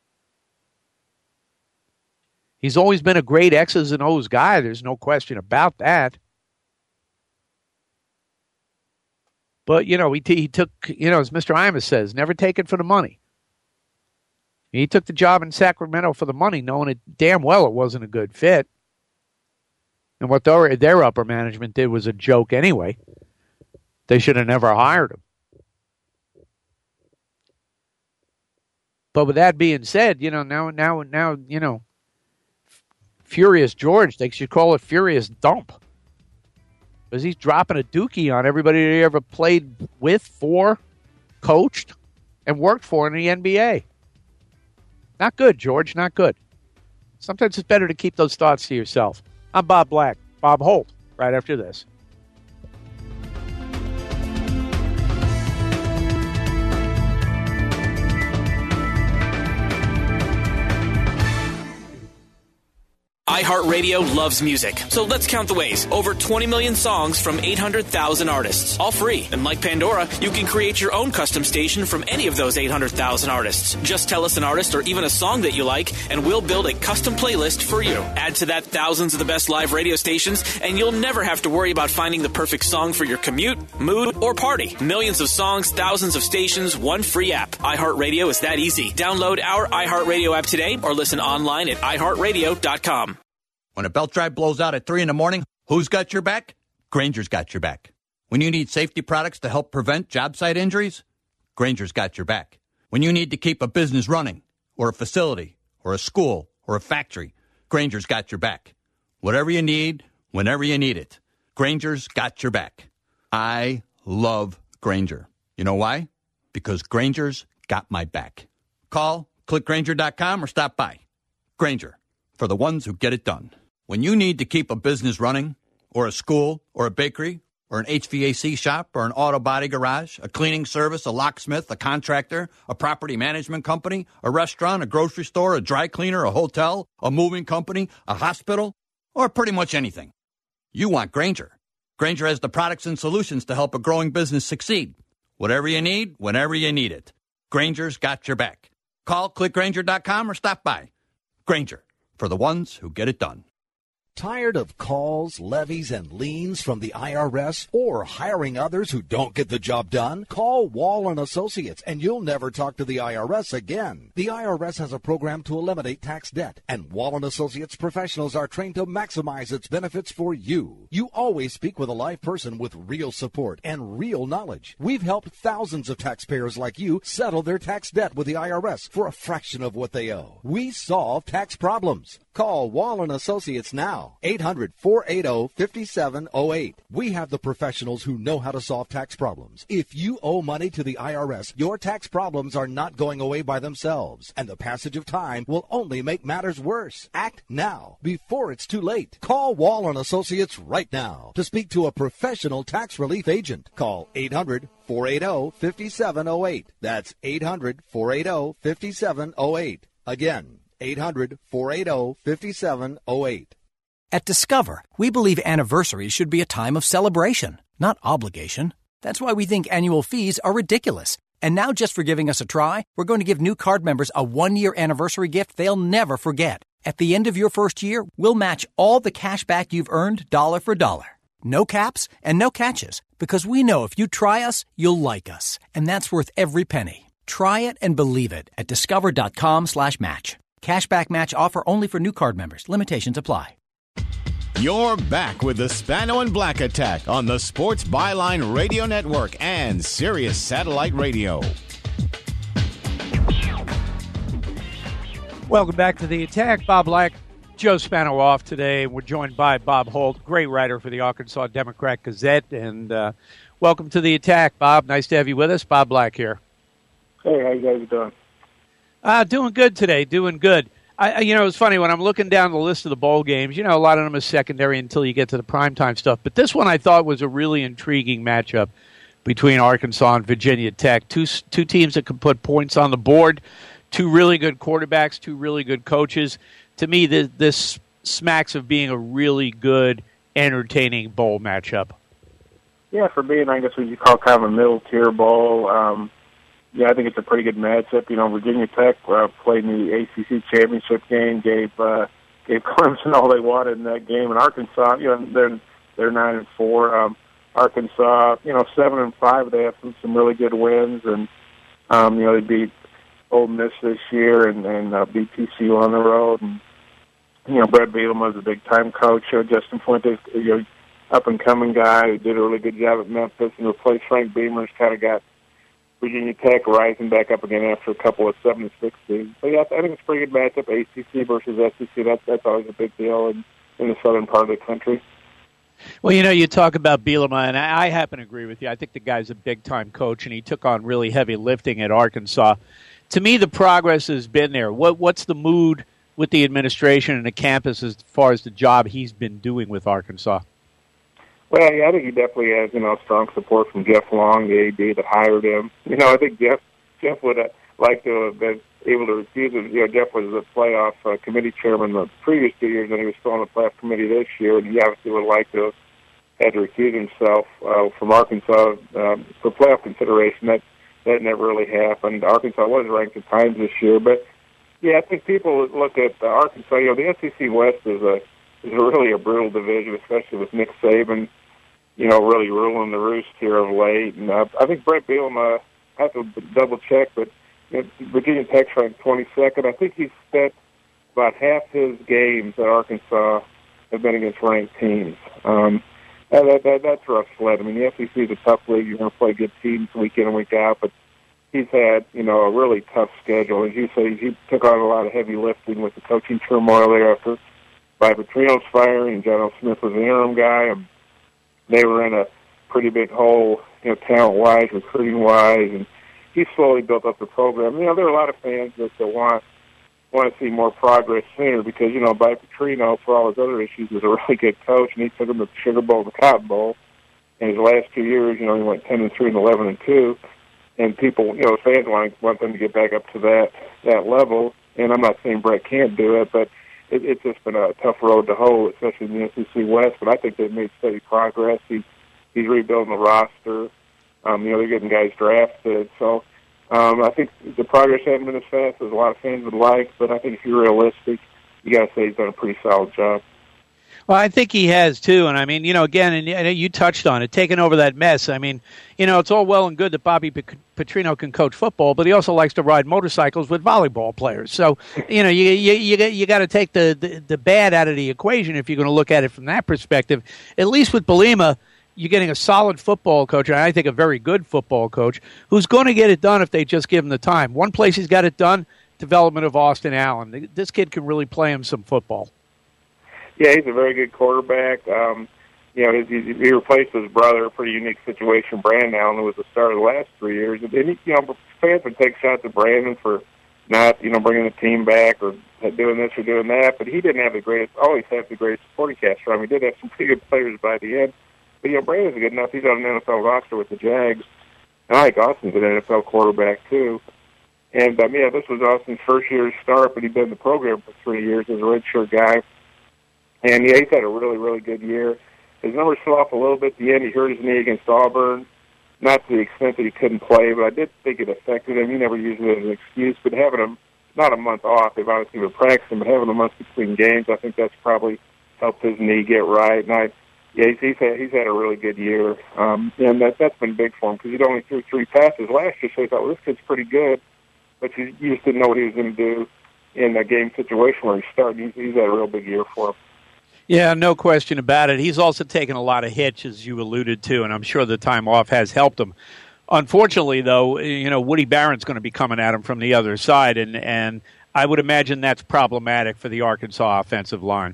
He's always been a great X's and O's guy. There's no question about that. But, he took, as Mr. Imus says, never take it for the money. He took the job in Sacramento for the money, knowing it damn well it wasn't a good fit. And what their upper management did was a joke anyway. They should have never hired him. But with that being said, now, Furious George, they should call it Furious Dump. Because he's dropping a dookie on everybody that he ever played with, for, coached, and worked for in the NBA. Not good, George, not good. Sometimes it's better to keep those thoughts to yourself. I'm Bob Black. Bob Holt, right after this. iHeartRadio loves music, so let's count the ways. Over 20 million songs from 800,000 artists, all free. And like Pandora, you can create your own custom station from any of those 800,000 artists. Just tell us an artist or even a song that you like, and we'll build a custom playlist for you. Add to that thousands of the best live radio stations, and you'll never have to worry about finding the perfect song for your commute, mood, or party. Millions of songs, thousands of stations, one free app. iHeartRadio is that easy. Download our iHeartRadio app today or listen online at iHeartRadio.com. When a belt drive blows out at 3 in the morning, who's got your back? Grainger's got your back. When you need safety products to help prevent job site injuries, Grainger's got your back. When you need to keep a business running, or a facility, or a school, or a factory, Grainger's got your back. Whatever you need, whenever you need it, Grainger's got your back. I love Grainger. You know why? Because Grainger's got my back. Call, click Grainger.com, or stop by. Grainger, for the ones who get it done. When you need to keep a business running, or a school, or a bakery, or an HVAC shop, or an auto body garage, a cleaning service, a locksmith, a contractor, a property management company, a restaurant, a grocery store, a dry cleaner, a hotel, a moving company, a hospital, or pretty much anything, you want Grainger. Grainger has the products and solutions to help a growing business succeed. Whatever you need, whenever you need it. Grainger's got your back. Call, click Grainger.com, or stop by. Grainger, for the ones who get it done. Tired of calls, levies, and liens from the IRS, or hiring others who don't get the job done? Call Wall & Associates, and you'll never talk to the IRS again. The IRS has a program to eliminate tax debt, and Wall & Associates professionals are trained to maximize its benefits for you. You always speak with a live person with real support and real knowledge. We've helped thousands of taxpayers like you settle their tax debt with the IRS for a fraction of what they owe. We solve tax problems. Call Wall & Associates now, 800-480-5708. We have the professionals who know how to solve tax problems. If you owe money to the IRS, your tax problems are not going away by themselves, and the passage of time will only make matters worse. Act now, before it's too late. Call Wall & Associates right now to speak to a professional tax relief agent. Call 800-480-5708. That's 800-480-5708. Again, 800-480-5708. At Discover, we believe anniversaries should be a time of celebration, not obligation. That's why we think annual fees are ridiculous. And now, just for giving us a try, we're going to give new card members a one-year anniversary gift they'll never forget. At the end of your first year, we'll match all the cash back you've earned dollar for dollar. No caps and no catches, because we know if you try us, you'll like us. And that's worth every penny. Try it and believe it at discover.com/match. Cashback match offer only for new card members. Limitations apply. You're back with the Spano and Black Attack on the Sports Byline Radio Network and Sirius Satellite Radio. Welcome back to the Attack. Bob Black, Joe Spano off today. We're joined by Bob Holt, great writer for the Arkansas Democrat Gazette. And welcome to the Attack, Bob. Nice to have you with us. Bob Black here. Hey, how you guys doing? Doing good today, doing good. It was funny when I'm looking down the list of the bowl games, a lot of them are secondary until you get to the primetime stuff. But this one I thought was a really intriguing matchup between Arkansas and Virginia Tech. Two teams that can put points on the board, two really good quarterbacks, two really good coaches. To me, this smacks of being a really good, entertaining bowl matchup. Yeah, for being, I guess, what you call kind of a middle-tier bowl, I think it's a pretty good matchup. Virginia Tech played in the ACC championship game, gave Clemson all they wanted in that game, and Arkansas, they're 9-4. Arkansas, 7-5. They have some really good wins, and they beat Ole Miss this year and beat TCU on the road. And Brett Bielema was a big-time coach. Justin Fuentes, up-and-coming guy who did a really good job at Memphis and replaced Frank Beamer's kind of got Virginia Tech rising back up again after a couple of 7-6 seasons. So, yeah, I think it's a pretty good matchup, ACC versus SEC. That's always a big deal in the southern part of the country. Well, you talk about Bielema, and I happen to agree with you. I think the guy's a big-time coach, and he took on really heavy lifting at Arkansas. To me, the progress has been there. What's the mood with the administration and the campus as far as the job he's been doing with Arkansas? Well, yeah, I think he definitely has, strong support from Jeff Long, the AD that hired him. I think Jeff would like to have been able to refuse it. Jeff was the playoff committee chairman the previous 2 years, and he was still on the playoff committee this year, and he obviously would like to have had to recuse himself from Arkansas for playoff consideration. That never really happened. Arkansas was ranked at times this year, but yeah, I think people look at Arkansas. The SEC West is really a brutal division, especially with Nick Saban, really ruling the roost here of late. And I think Brett Bielema, I have to double check, but Virginia Tech's ranked 22nd. I think he's spent about half his games at Arkansas have been against ranked teams. That's rough sled. I mean, the SEC is a tough league. You're going to play good teams week in and week out, but he's had, a really tough schedule. As you say, he took on a lot of heavy lifting with the coaching turmoil there after Petrino's firing, and John L. Smith was the interim guy, and they were in a pretty big hole, talent-wise, recruiting-wise, and he slowly built up the program. There are a lot of fans that want to see more progress sooner because, by Petrino, for all his other issues, was a really good coach, and he took him to the Sugar Bowl and the Cotton Bowl. In his last 2 years, he went 10-3 and 11-2, and people, fans want them to get back up to that level. And I'm not saying Brett can't do it, but it's just been a tough road to hoe, especially in the SEC West. But I think they've made steady progress. He's rebuilding the roster. They're getting guys drafted. So I think the progress hasn't been as fast as a lot of fans would like. But I think if you're realistic, you got to say he's done a pretty solid job. Well, I think he has, too. And, I mean, again, and you touched on it, taking over that mess. I mean, it's all well and good that Bobby Petrino can coach football, but he also likes to ride motorcycles with volleyball players. So, you got to take the bad out of the equation if you're going to look at it from that perspective. At least with Bielema, you're getting a solid football coach, and I think a very good football coach, who's going to get it done if they just give him the time. One place he's got it done, development of Austin Allen. This kid can really play him some football. Yeah, he's a very good quarterback. He replaced his brother, a pretty unique situation. Brandon Allen, who was the starter the last 3 years. And fans would take shots at Brandon for not, bringing the team back or doing this or doing that. But he didn't have always have the greatest supporting cast for him. He did have some pretty good players by the end. But, Brandon's good enough. He's on an NFL roster with the Jags. And I think Austin's an NFL quarterback, too. And, this was Austin's first year start, but he'd been in the program for 3 years as a redshirt guy. And, he's had a really, really good year. His numbers fell off a little bit at the end. He hurt his knee against Auburn, not to the extent that he couldn't play, but I did think it affected him. He never used it as an excuse, but having him, not a month off, they've obviously been practicing, but having a month between games, I think that's probably helped his knee get right. And he's had a really good year, and that's been big for him because he'd only threw 3 passes last year, so he thought, well, this kid's pretty good, but you just didn't know what he was going to do in a game situation where he's starting. He's had a real big year for him. Yeah, no question about it. He's also taken a lot of hits, as you alluded to, and I'm sure the time off has helped him. Unfortunately, though, Woody Barron's going to be coming at him from the other side, and I would imagine that's problematic for the Arkansas offensive line.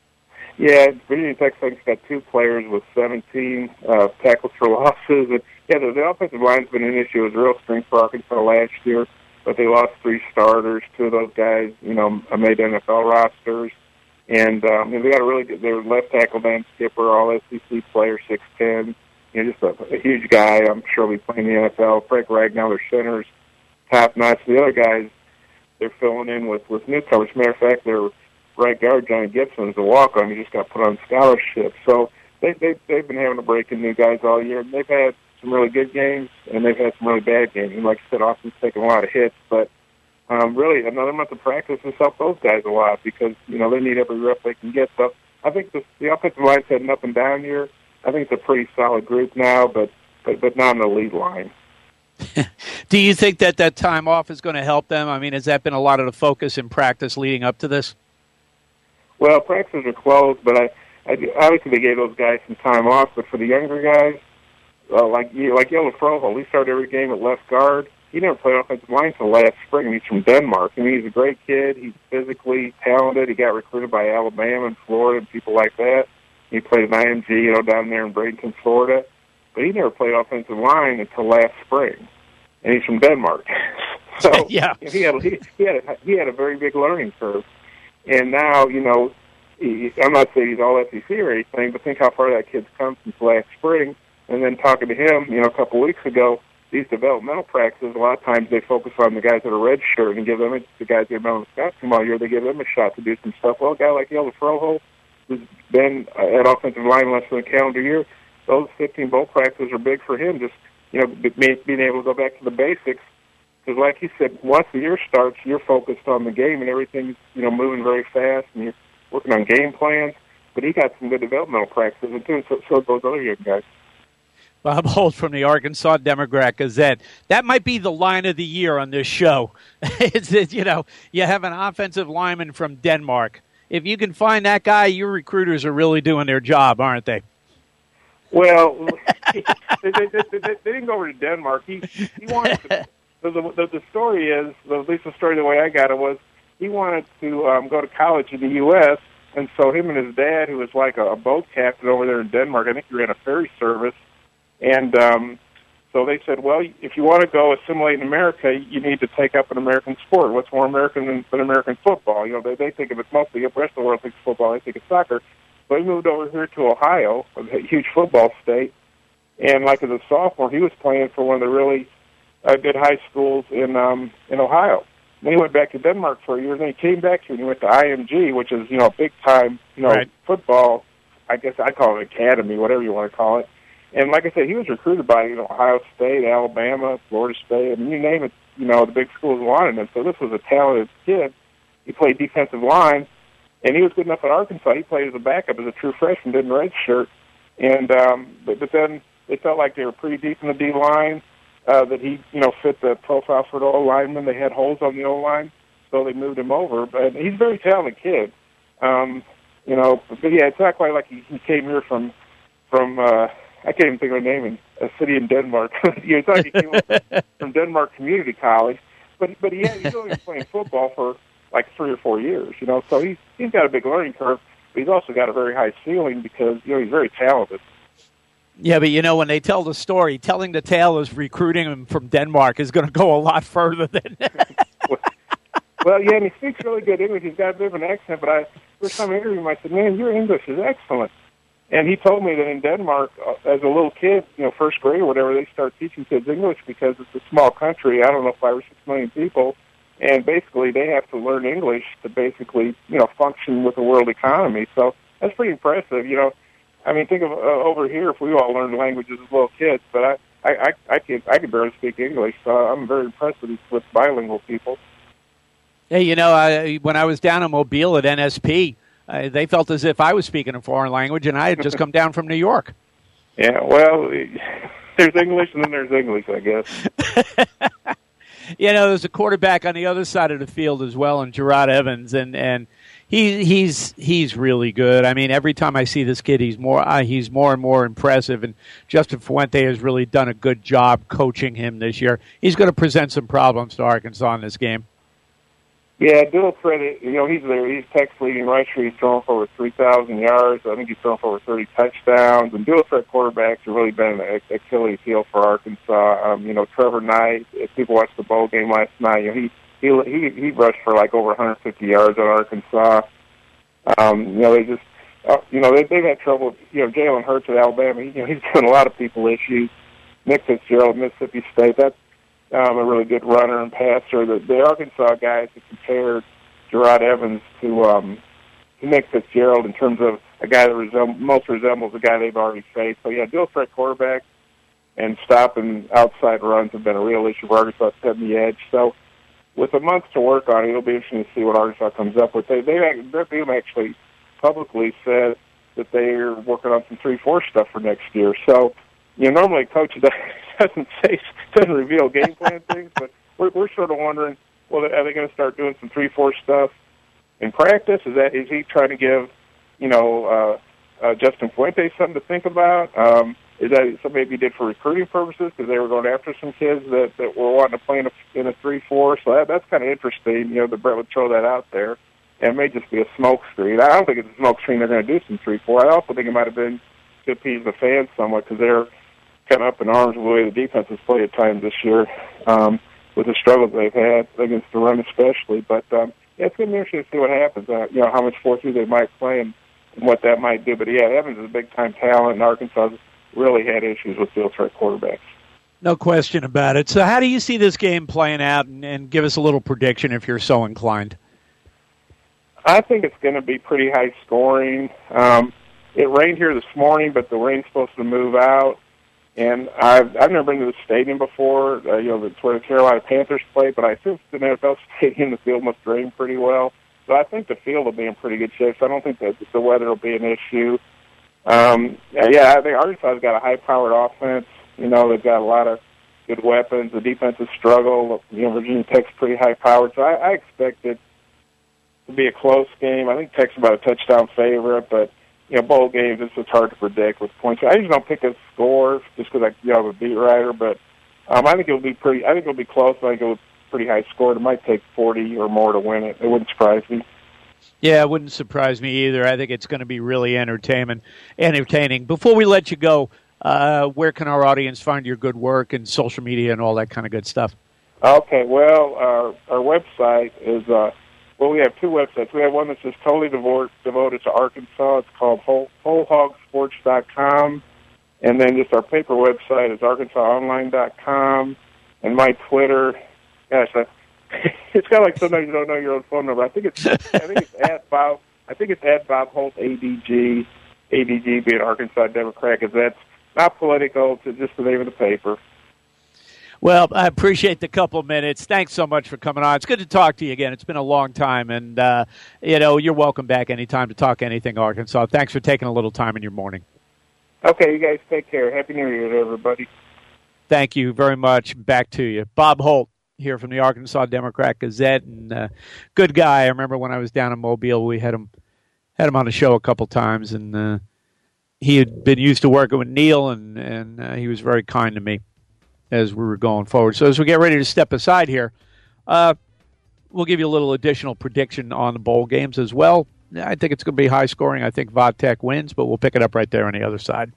Yeah, Virginia Tech's got 2 players with 17 tackles for losses. And, the offensive line's been an issue. It was a real strength for Arkansas last year. but they lost 3 starters. 2 of those guys, made NFL rosters. And they got a really good, their left tackle, Dan Skipper, all SEC player, 6'10", just a huge guy. I'm sure he'll be playing in the NFL. Frank Ragnow, their center's top notch. The other guys, they're filling in with newcomers. As a matter of fact, their right guard, Johnny Gibson, is a walk-on. He just got put on scholarship. So they've been having to break in new guys all year. And they've had some really good games, and they've had some really bad games. And like I said, Austin's taken a lot of hits, but really another month of practice has helped those guys a lot because, they need every rep they can get. So I think the offensive line's had an up and down year. I think it's a pretty solid group now, but not in the lead line. Do you think that time off is going to help them? I mean, has that been a lot of the focus in practice leading up to this? Well, practices are closed, but I obviously they gave those guys some time off. But for the younger guys, like Yola Froholt, he started every game at left guard. He never played offensive line until last spring. He's from Denmark. I mean, he's a great kid. He's physically talented. He got recruited by Alabama and Florida and people like that. He played at IMG, down there in Bradenton, Florida. But he never played offensive line until last spring, and he's from Denmark. So yeah, he had a very big learning curve. And now, I'm not saying he's all SEC or anything, but think how far that kid's come since last spring. And then talking to him, a couple of weeks ago, these developmental practices, a lot of times they focus on the guys that are redshirt and give them the guys that have been on the scout team all year. They give them a shot to do some stuff. Well, a guy like Yola Froholt, who's been at offensive line less than a calendar year, those 15 bowl practices are big for him. Just being able to go back to the basics. Because, like he said, once the year starts, you're focused on the game and everything's moving very fast, and you're working on game plans. But he got some good developmental practices, and too, so those other young guys. Bob Holt from the Arkansas Democrat-Gazette. That might be the line of the year on this show. It's that, you have an offensive lineman from Denmark. If you can find that guy, your recruiters are really doing their job, aren't they? Well, they didn't go over to Denmark. He wanted to. The story is, at least the story the way I got it was, he wanted to go to college in the U.S., and so him and his dad, who was like a boat captain over there in Denmark, I think he ran a ferry service, and so they said, well, if you want to go assimilate in America, you need to take up an American sport. What's more American than American football? They think of it mostly, the rest of the world thinks football, they think of soccer. So he moved over here to Ohio, a huge football state, and like as a sophomore, he was playing for one of the really good high schools in Ohio. Then he went back to Denmark for a year, and then he came back here and he went to IMG, which is, big time, right. Football, I guess I call it academy, whatever you want to call it. And like I said, he was recruited by, Ohio State, Alabama, Florida State. I mean, you name it, the big schools wanted him. So this was a talented kid. He played defensive line, and he was good enough at Arkansas. He played as a backup as a true freshman, didn't redshirt. And but then they felt like they were pretty deep in the D-line, that he, fit the profile for the O-lineman. They had holes on the O-line, so they moved him over. But he's a very talented kid. But yeah, it's not quite like he came here from I can't even think of a name in a city in Denmark. It's like he came from Denmark Community College, but he's only been playing football for like 3 or 4 years. So he's got a big learning curve, but he's also got a very high ceiling because he's very talented. Yeah, but when they tell the story, telling the tale is recruiting him from Denmark is going to go a lot further than that. Well, yeah, and he speaks really good English. He's got a bit of an accent, but first time I interviewed him, I said, man, your English is excellent. And he told me that in Denmark, as a little kid, first grade or whatever, they start teaching kids English because it's a small country. I don't know, 5 or 6 million people. And basically, they have to learn English to basically, function with the world economy. So that's pretty impressive. I mean, think of over here if we all learned languages as little kids. But I can barely speak English, so I'm very impressed with bilingual people. Hey, when I was down in Mobile at NSP, they felt as if I was speaking a foreign language, and I had just come down from New York. Yeah, well, there's English, and then there's English, I guess. There's a quarterback on the other side of the field as well, and Gerard Evans, and he's really good. I mean, every time I see this kid, he's more and more impressive, and Justin Fuente has really done a good job coaching him this year. He's going to present some problems to Arkansas in this game. Yeah, dual threat. He's Tech's leading rusher. He's thrown for over 3,000 yards. I think he's thrown for over 30 touchdowns. And dual threat quarterbacks have really been an Achilles heel for Arkansas. Trevor Knight. If people watched the bowl game last night, he rushed for like over 150 yards on Arkansas. They've had trouble. Jalen Hurts at Alabama. He's given a lot of people issues. Nick Fitzgerald, Mississippi State. That's a really good runner and passer. The Arkansas guys have compared Gerard Evans to Nick Fitzgerald in terms of a guy that most resembles the guy they've already faced. So, dual threat quarterback and stopping outside runs have been a real issue for Arkansas setting the edge. So, with a month to work on it, it'll be interesting to see what Arkansas comes up with. Their team actually publicly said that they're working on some 3-4 stuff for next year. So, normally a coach doesn't reveal game plan things, but we're sort of wondering, well, are they going to start doing some 3-4 stuff in practice? Is he trying to give, Justin Fuentes something to think about? Is that something maybe he did for recruiting purposes because they were going after some kids that were wanting to play in a 3-4? So that's kind of interesting, that Brett would throw that out there. And it may just be a smoke screen. I don't think it's a smoke screen they're going to do some 3-4. I also think it might have been to appease the fans somewhat because they're kind of up in arms with the way the defense has played at times this year with the struggles they've had against the run especially. But it's going to be interesting to see what happens, how much 4-3 they might play and what that might do. But, Evans is a big-time talent, and Arkansas really had issues with dual threat quarterbacks. No question about it. So how do you see this game playing out, and give us a little prediction if you're so inclined? I think it's going to be pretty high scoring. It rained here this morning, but the rain's supposed to move out. And I've never been to the stadium before. It's where the Carolina Panthers play, but I assume it's an NFL stadium. The field must drain pretty well. So I think the field will be in pretty good shape. So I don't think that the weather will be an issue. I think Arkansas's got a high-powered offense. They've got a lot of good weapons. The defense has struggled. Virginia Tech's pretty high-powered. So I expect it to be a close game. I think Tech's about a touchdown favorite, but bowl games, it's hard to predict with points. I usually don't pick a score just because I'm a beat writer, but I think it'll be close. I think it'll be pretty high score. It might take 40 or more to win it. It wouldn't surprise me. Yeah, it wouldn't surprise me either. I think it's going to be really entertaining. Before we let you go, where can our audience find your good work and social media and all that kind of good stuff? Okay, well, our website is, we have two websites. We have one that's just totally devoted to Arkansas. It's called WholeHogSports.com. And then just our paper website is ArkansasOnline.com. And my Twitter, it's kind of like sometimes you don't know your own phone number. I think it's at Bob Holt, ADG being Arkansas Democrat, because that's not political. It's just the name of the paper. Well, I appreciate the couple of minutes. Thanks so much for coming on. It's good to talk to you again. It's been a long time, and you're welcome back anytime to talk anything Arkansas. Thanks for taking a little time in your morning. Okay, you guys take care. Happy New Year to everybody. Thank you very much. Back to you. Bob Holt here from the Arkansas Democrat Gazette, and good guy. I remember when I was down in Mobile, we had him on the show a couple times, and he had been used to working with Neil, and he was very kind to me as we were going forward. So as we get ready to step aside here, we'll give you a little additional prediction on the bowl games as well. I think it's going to be high scoring. I think Vodtech wins, but we'll pick it up right there on the other side.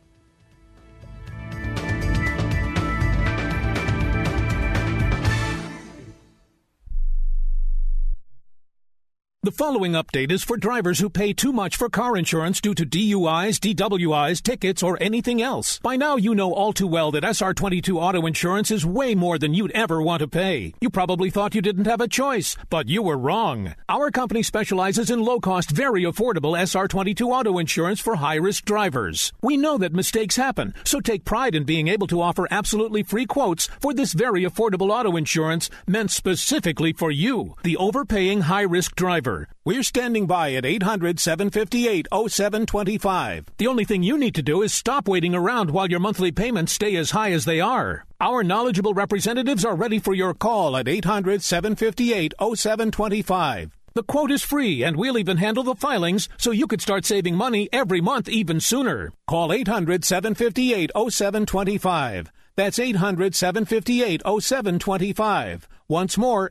The following update is for drivers who pay too much for car insurance due to DUIs, DWIs, tickets, or anything else. By now, you know all too well that SR22 auto insurance is way more than you'd ever want to pay. You probably thought you didn't have a choice, but you were wrong. Our company specializes in low-cost, very affordable SR22 auto insurance for high-risk drivers. We know that mistakes happen, so take pride in being able to offer absolutely free quotes for this very affordable auto insurance meant specifically for you, the overpaying high-risk driver. We're standing by at 800-758-0725. The only thing you need to do is stop waiting around while your monthly payments stay as high as they are. Our knowledgeable representatives are ready for your call at 800-758-0725. The quote is free, and we'll even handle the filings so you could start saving money every month even sooner. Call 800-758-0725. That's 800-758-0725. Once more,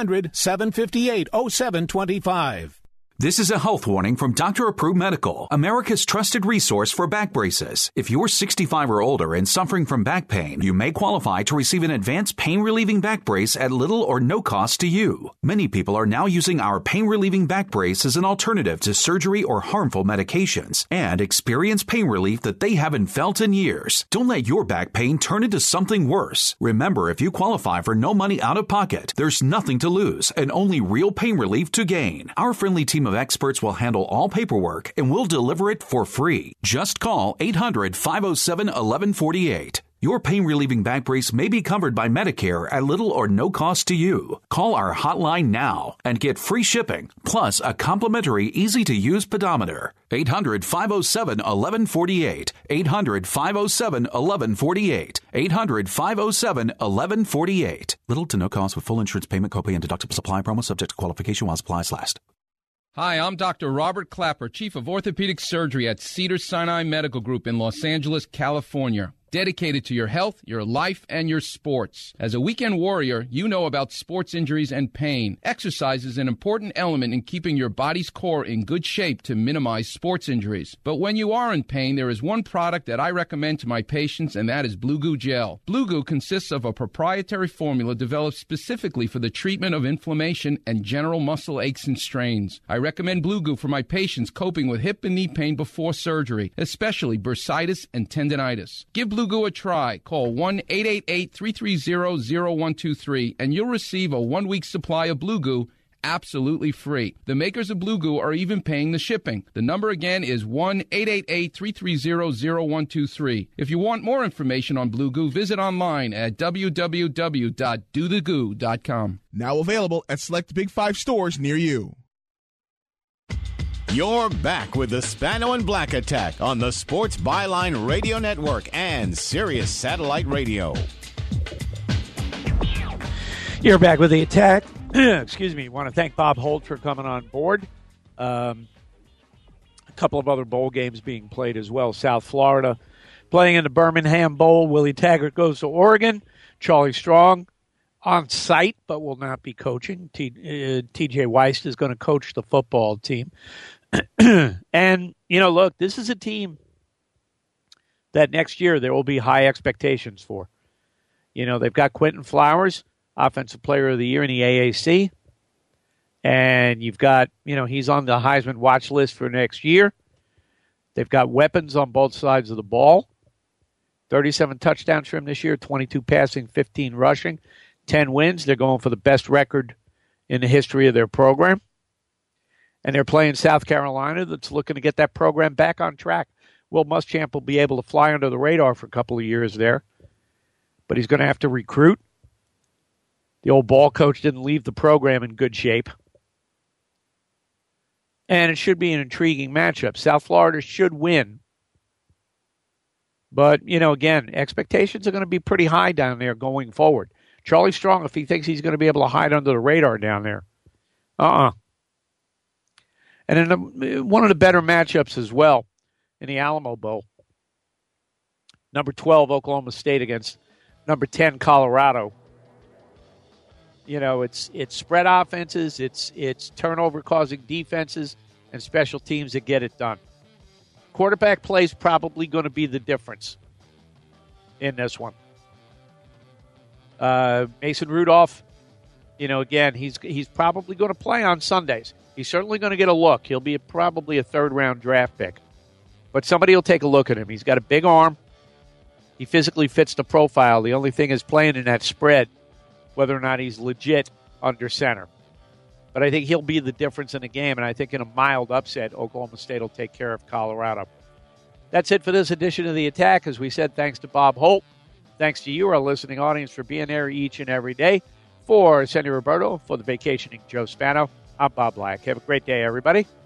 800-758-0725. This is a health warning from Dr. Approved Medical, America's trusted resource for back braces. If you're 65 or older and suffering from back pain, you may qualify to receive an advanced pain-relieving back brace at little or no cost to you. Many people are now using our pain-relieving back brace as an alternative to surgery or harmful medications and experience pain relief that they haven't felt in years. Don't let your back pain turn into something worse. Remember, if you qualify for no money out of pocket, there's nothing to lose and only real pain relief to gain. Our friendly team of experts will handle all paperwork and will deliver it for free. Just call 800-507-1148. Your pain-relieving back brace may be covered by Medicare at little or no cost to you. Call our hotline now and get free shipping, plus a complimentary, easy-to-use pedometer. 800-507-1148. 800-507-1148. 800-507-1148. Little to no cost with full insurance payment, copay, and deductible supply promo subject to qualification while supplies last. Hi, I'm Dr. Robert Clapper, Chief of Orthopedic Surgery at Cedars-Sinai Medical Group in Los Angeles, California. Dedicated to your health, your life, and your sports. As a weekend warrior, you know about sports injuries and pain. Exercise is an important element in keeping your body's core in good shape to minimize sports injuries. But when you are in pain, there is one product that I recommend to my patients, and that is Blue Goo Gel. Blue Goo consists of a proprietary formula developed specifically for the treatment of inflammation and general muscle aches and strains. I recommend Blue Goo for my patients coping with hip and knee pain before surgery, especially bursitis and tendinitis. Give Blue Goo a try. Call 1-888-330-0123 and you'll receive a 1-week supply of Blue Goo absolutely free. The makers of Blue Goo are even paying the shipping. The number again is 1-888-330-0123. If you want more information on Blue Goo, visit online at www.dothegoo.com. Now available at select Big 5 stores near you. You're back with the Spano and Black Attack on the Sports Byline Radio Network and Sirius Satellite Radio. You're back with the attack. Excuse me. I want to thank Bob Holt for coming on board. A couple of other bowl games being played as well. South Florida playing in the Birmingham Bowl. Willie Taggart goes to Oregon. Charlie Strong on site, but will not be coaching. T.J. Weiss is going to coach the football team. And, you know, look, this is a team that next year there will be high expectations for. You know, they've got Quentin Flowers, Offensive Player of the Year in the AAC. And you've got, you know, he's on the Heisman watch list for next year. They've got weapons on both sides of the ball. 37 touchdowns for him this year, 22 passing, 15 rushing, 10 wins. They're going for the best record in the history of their program. And they're playing South Carolina that's looking to get that program back on track. Will Muschamp will be able to fly under the radar for a couple of years there. But he's going to have to recruit. The old ball coach didn't leave the program in good shape. And it should be an intriguing matchup. South Florida should win. But, you know, again, expectations are going to be pretty high down there going forward. Charlie Strong, if he thinks he's going to be able to hide under the radar down there, And in one of the better matchups as well in the Alamo Bowl, number 12 Oklahoma State against number 10 Colorado. You know, it's spread offenses, it's turnover-causing defenses, and special teams that get it done. Quarterback play is probably going to be the difference in this one. Mason Rudolph, you know, again, he's probably going to play on Sundays. He's certainly going to get a look. He'll be probably a third-round draft pick. But somebody will take a look at him. He's got a big arm. He physically fits the profile. The only thing is playing in that spread, whether or not he's legit under center. But I think he'll be the difference in the game, and I think in a mild upset, Oklahoma State will take care of Colorado. That's it for this edition of The Attack. As we said, thanks to Bob Holt. Thanks to you, our listening audience, for being there each and every day. For Sandy Roberto, for the vacationing Joe Spano, I'm Bob Black. Have a great day, everybody.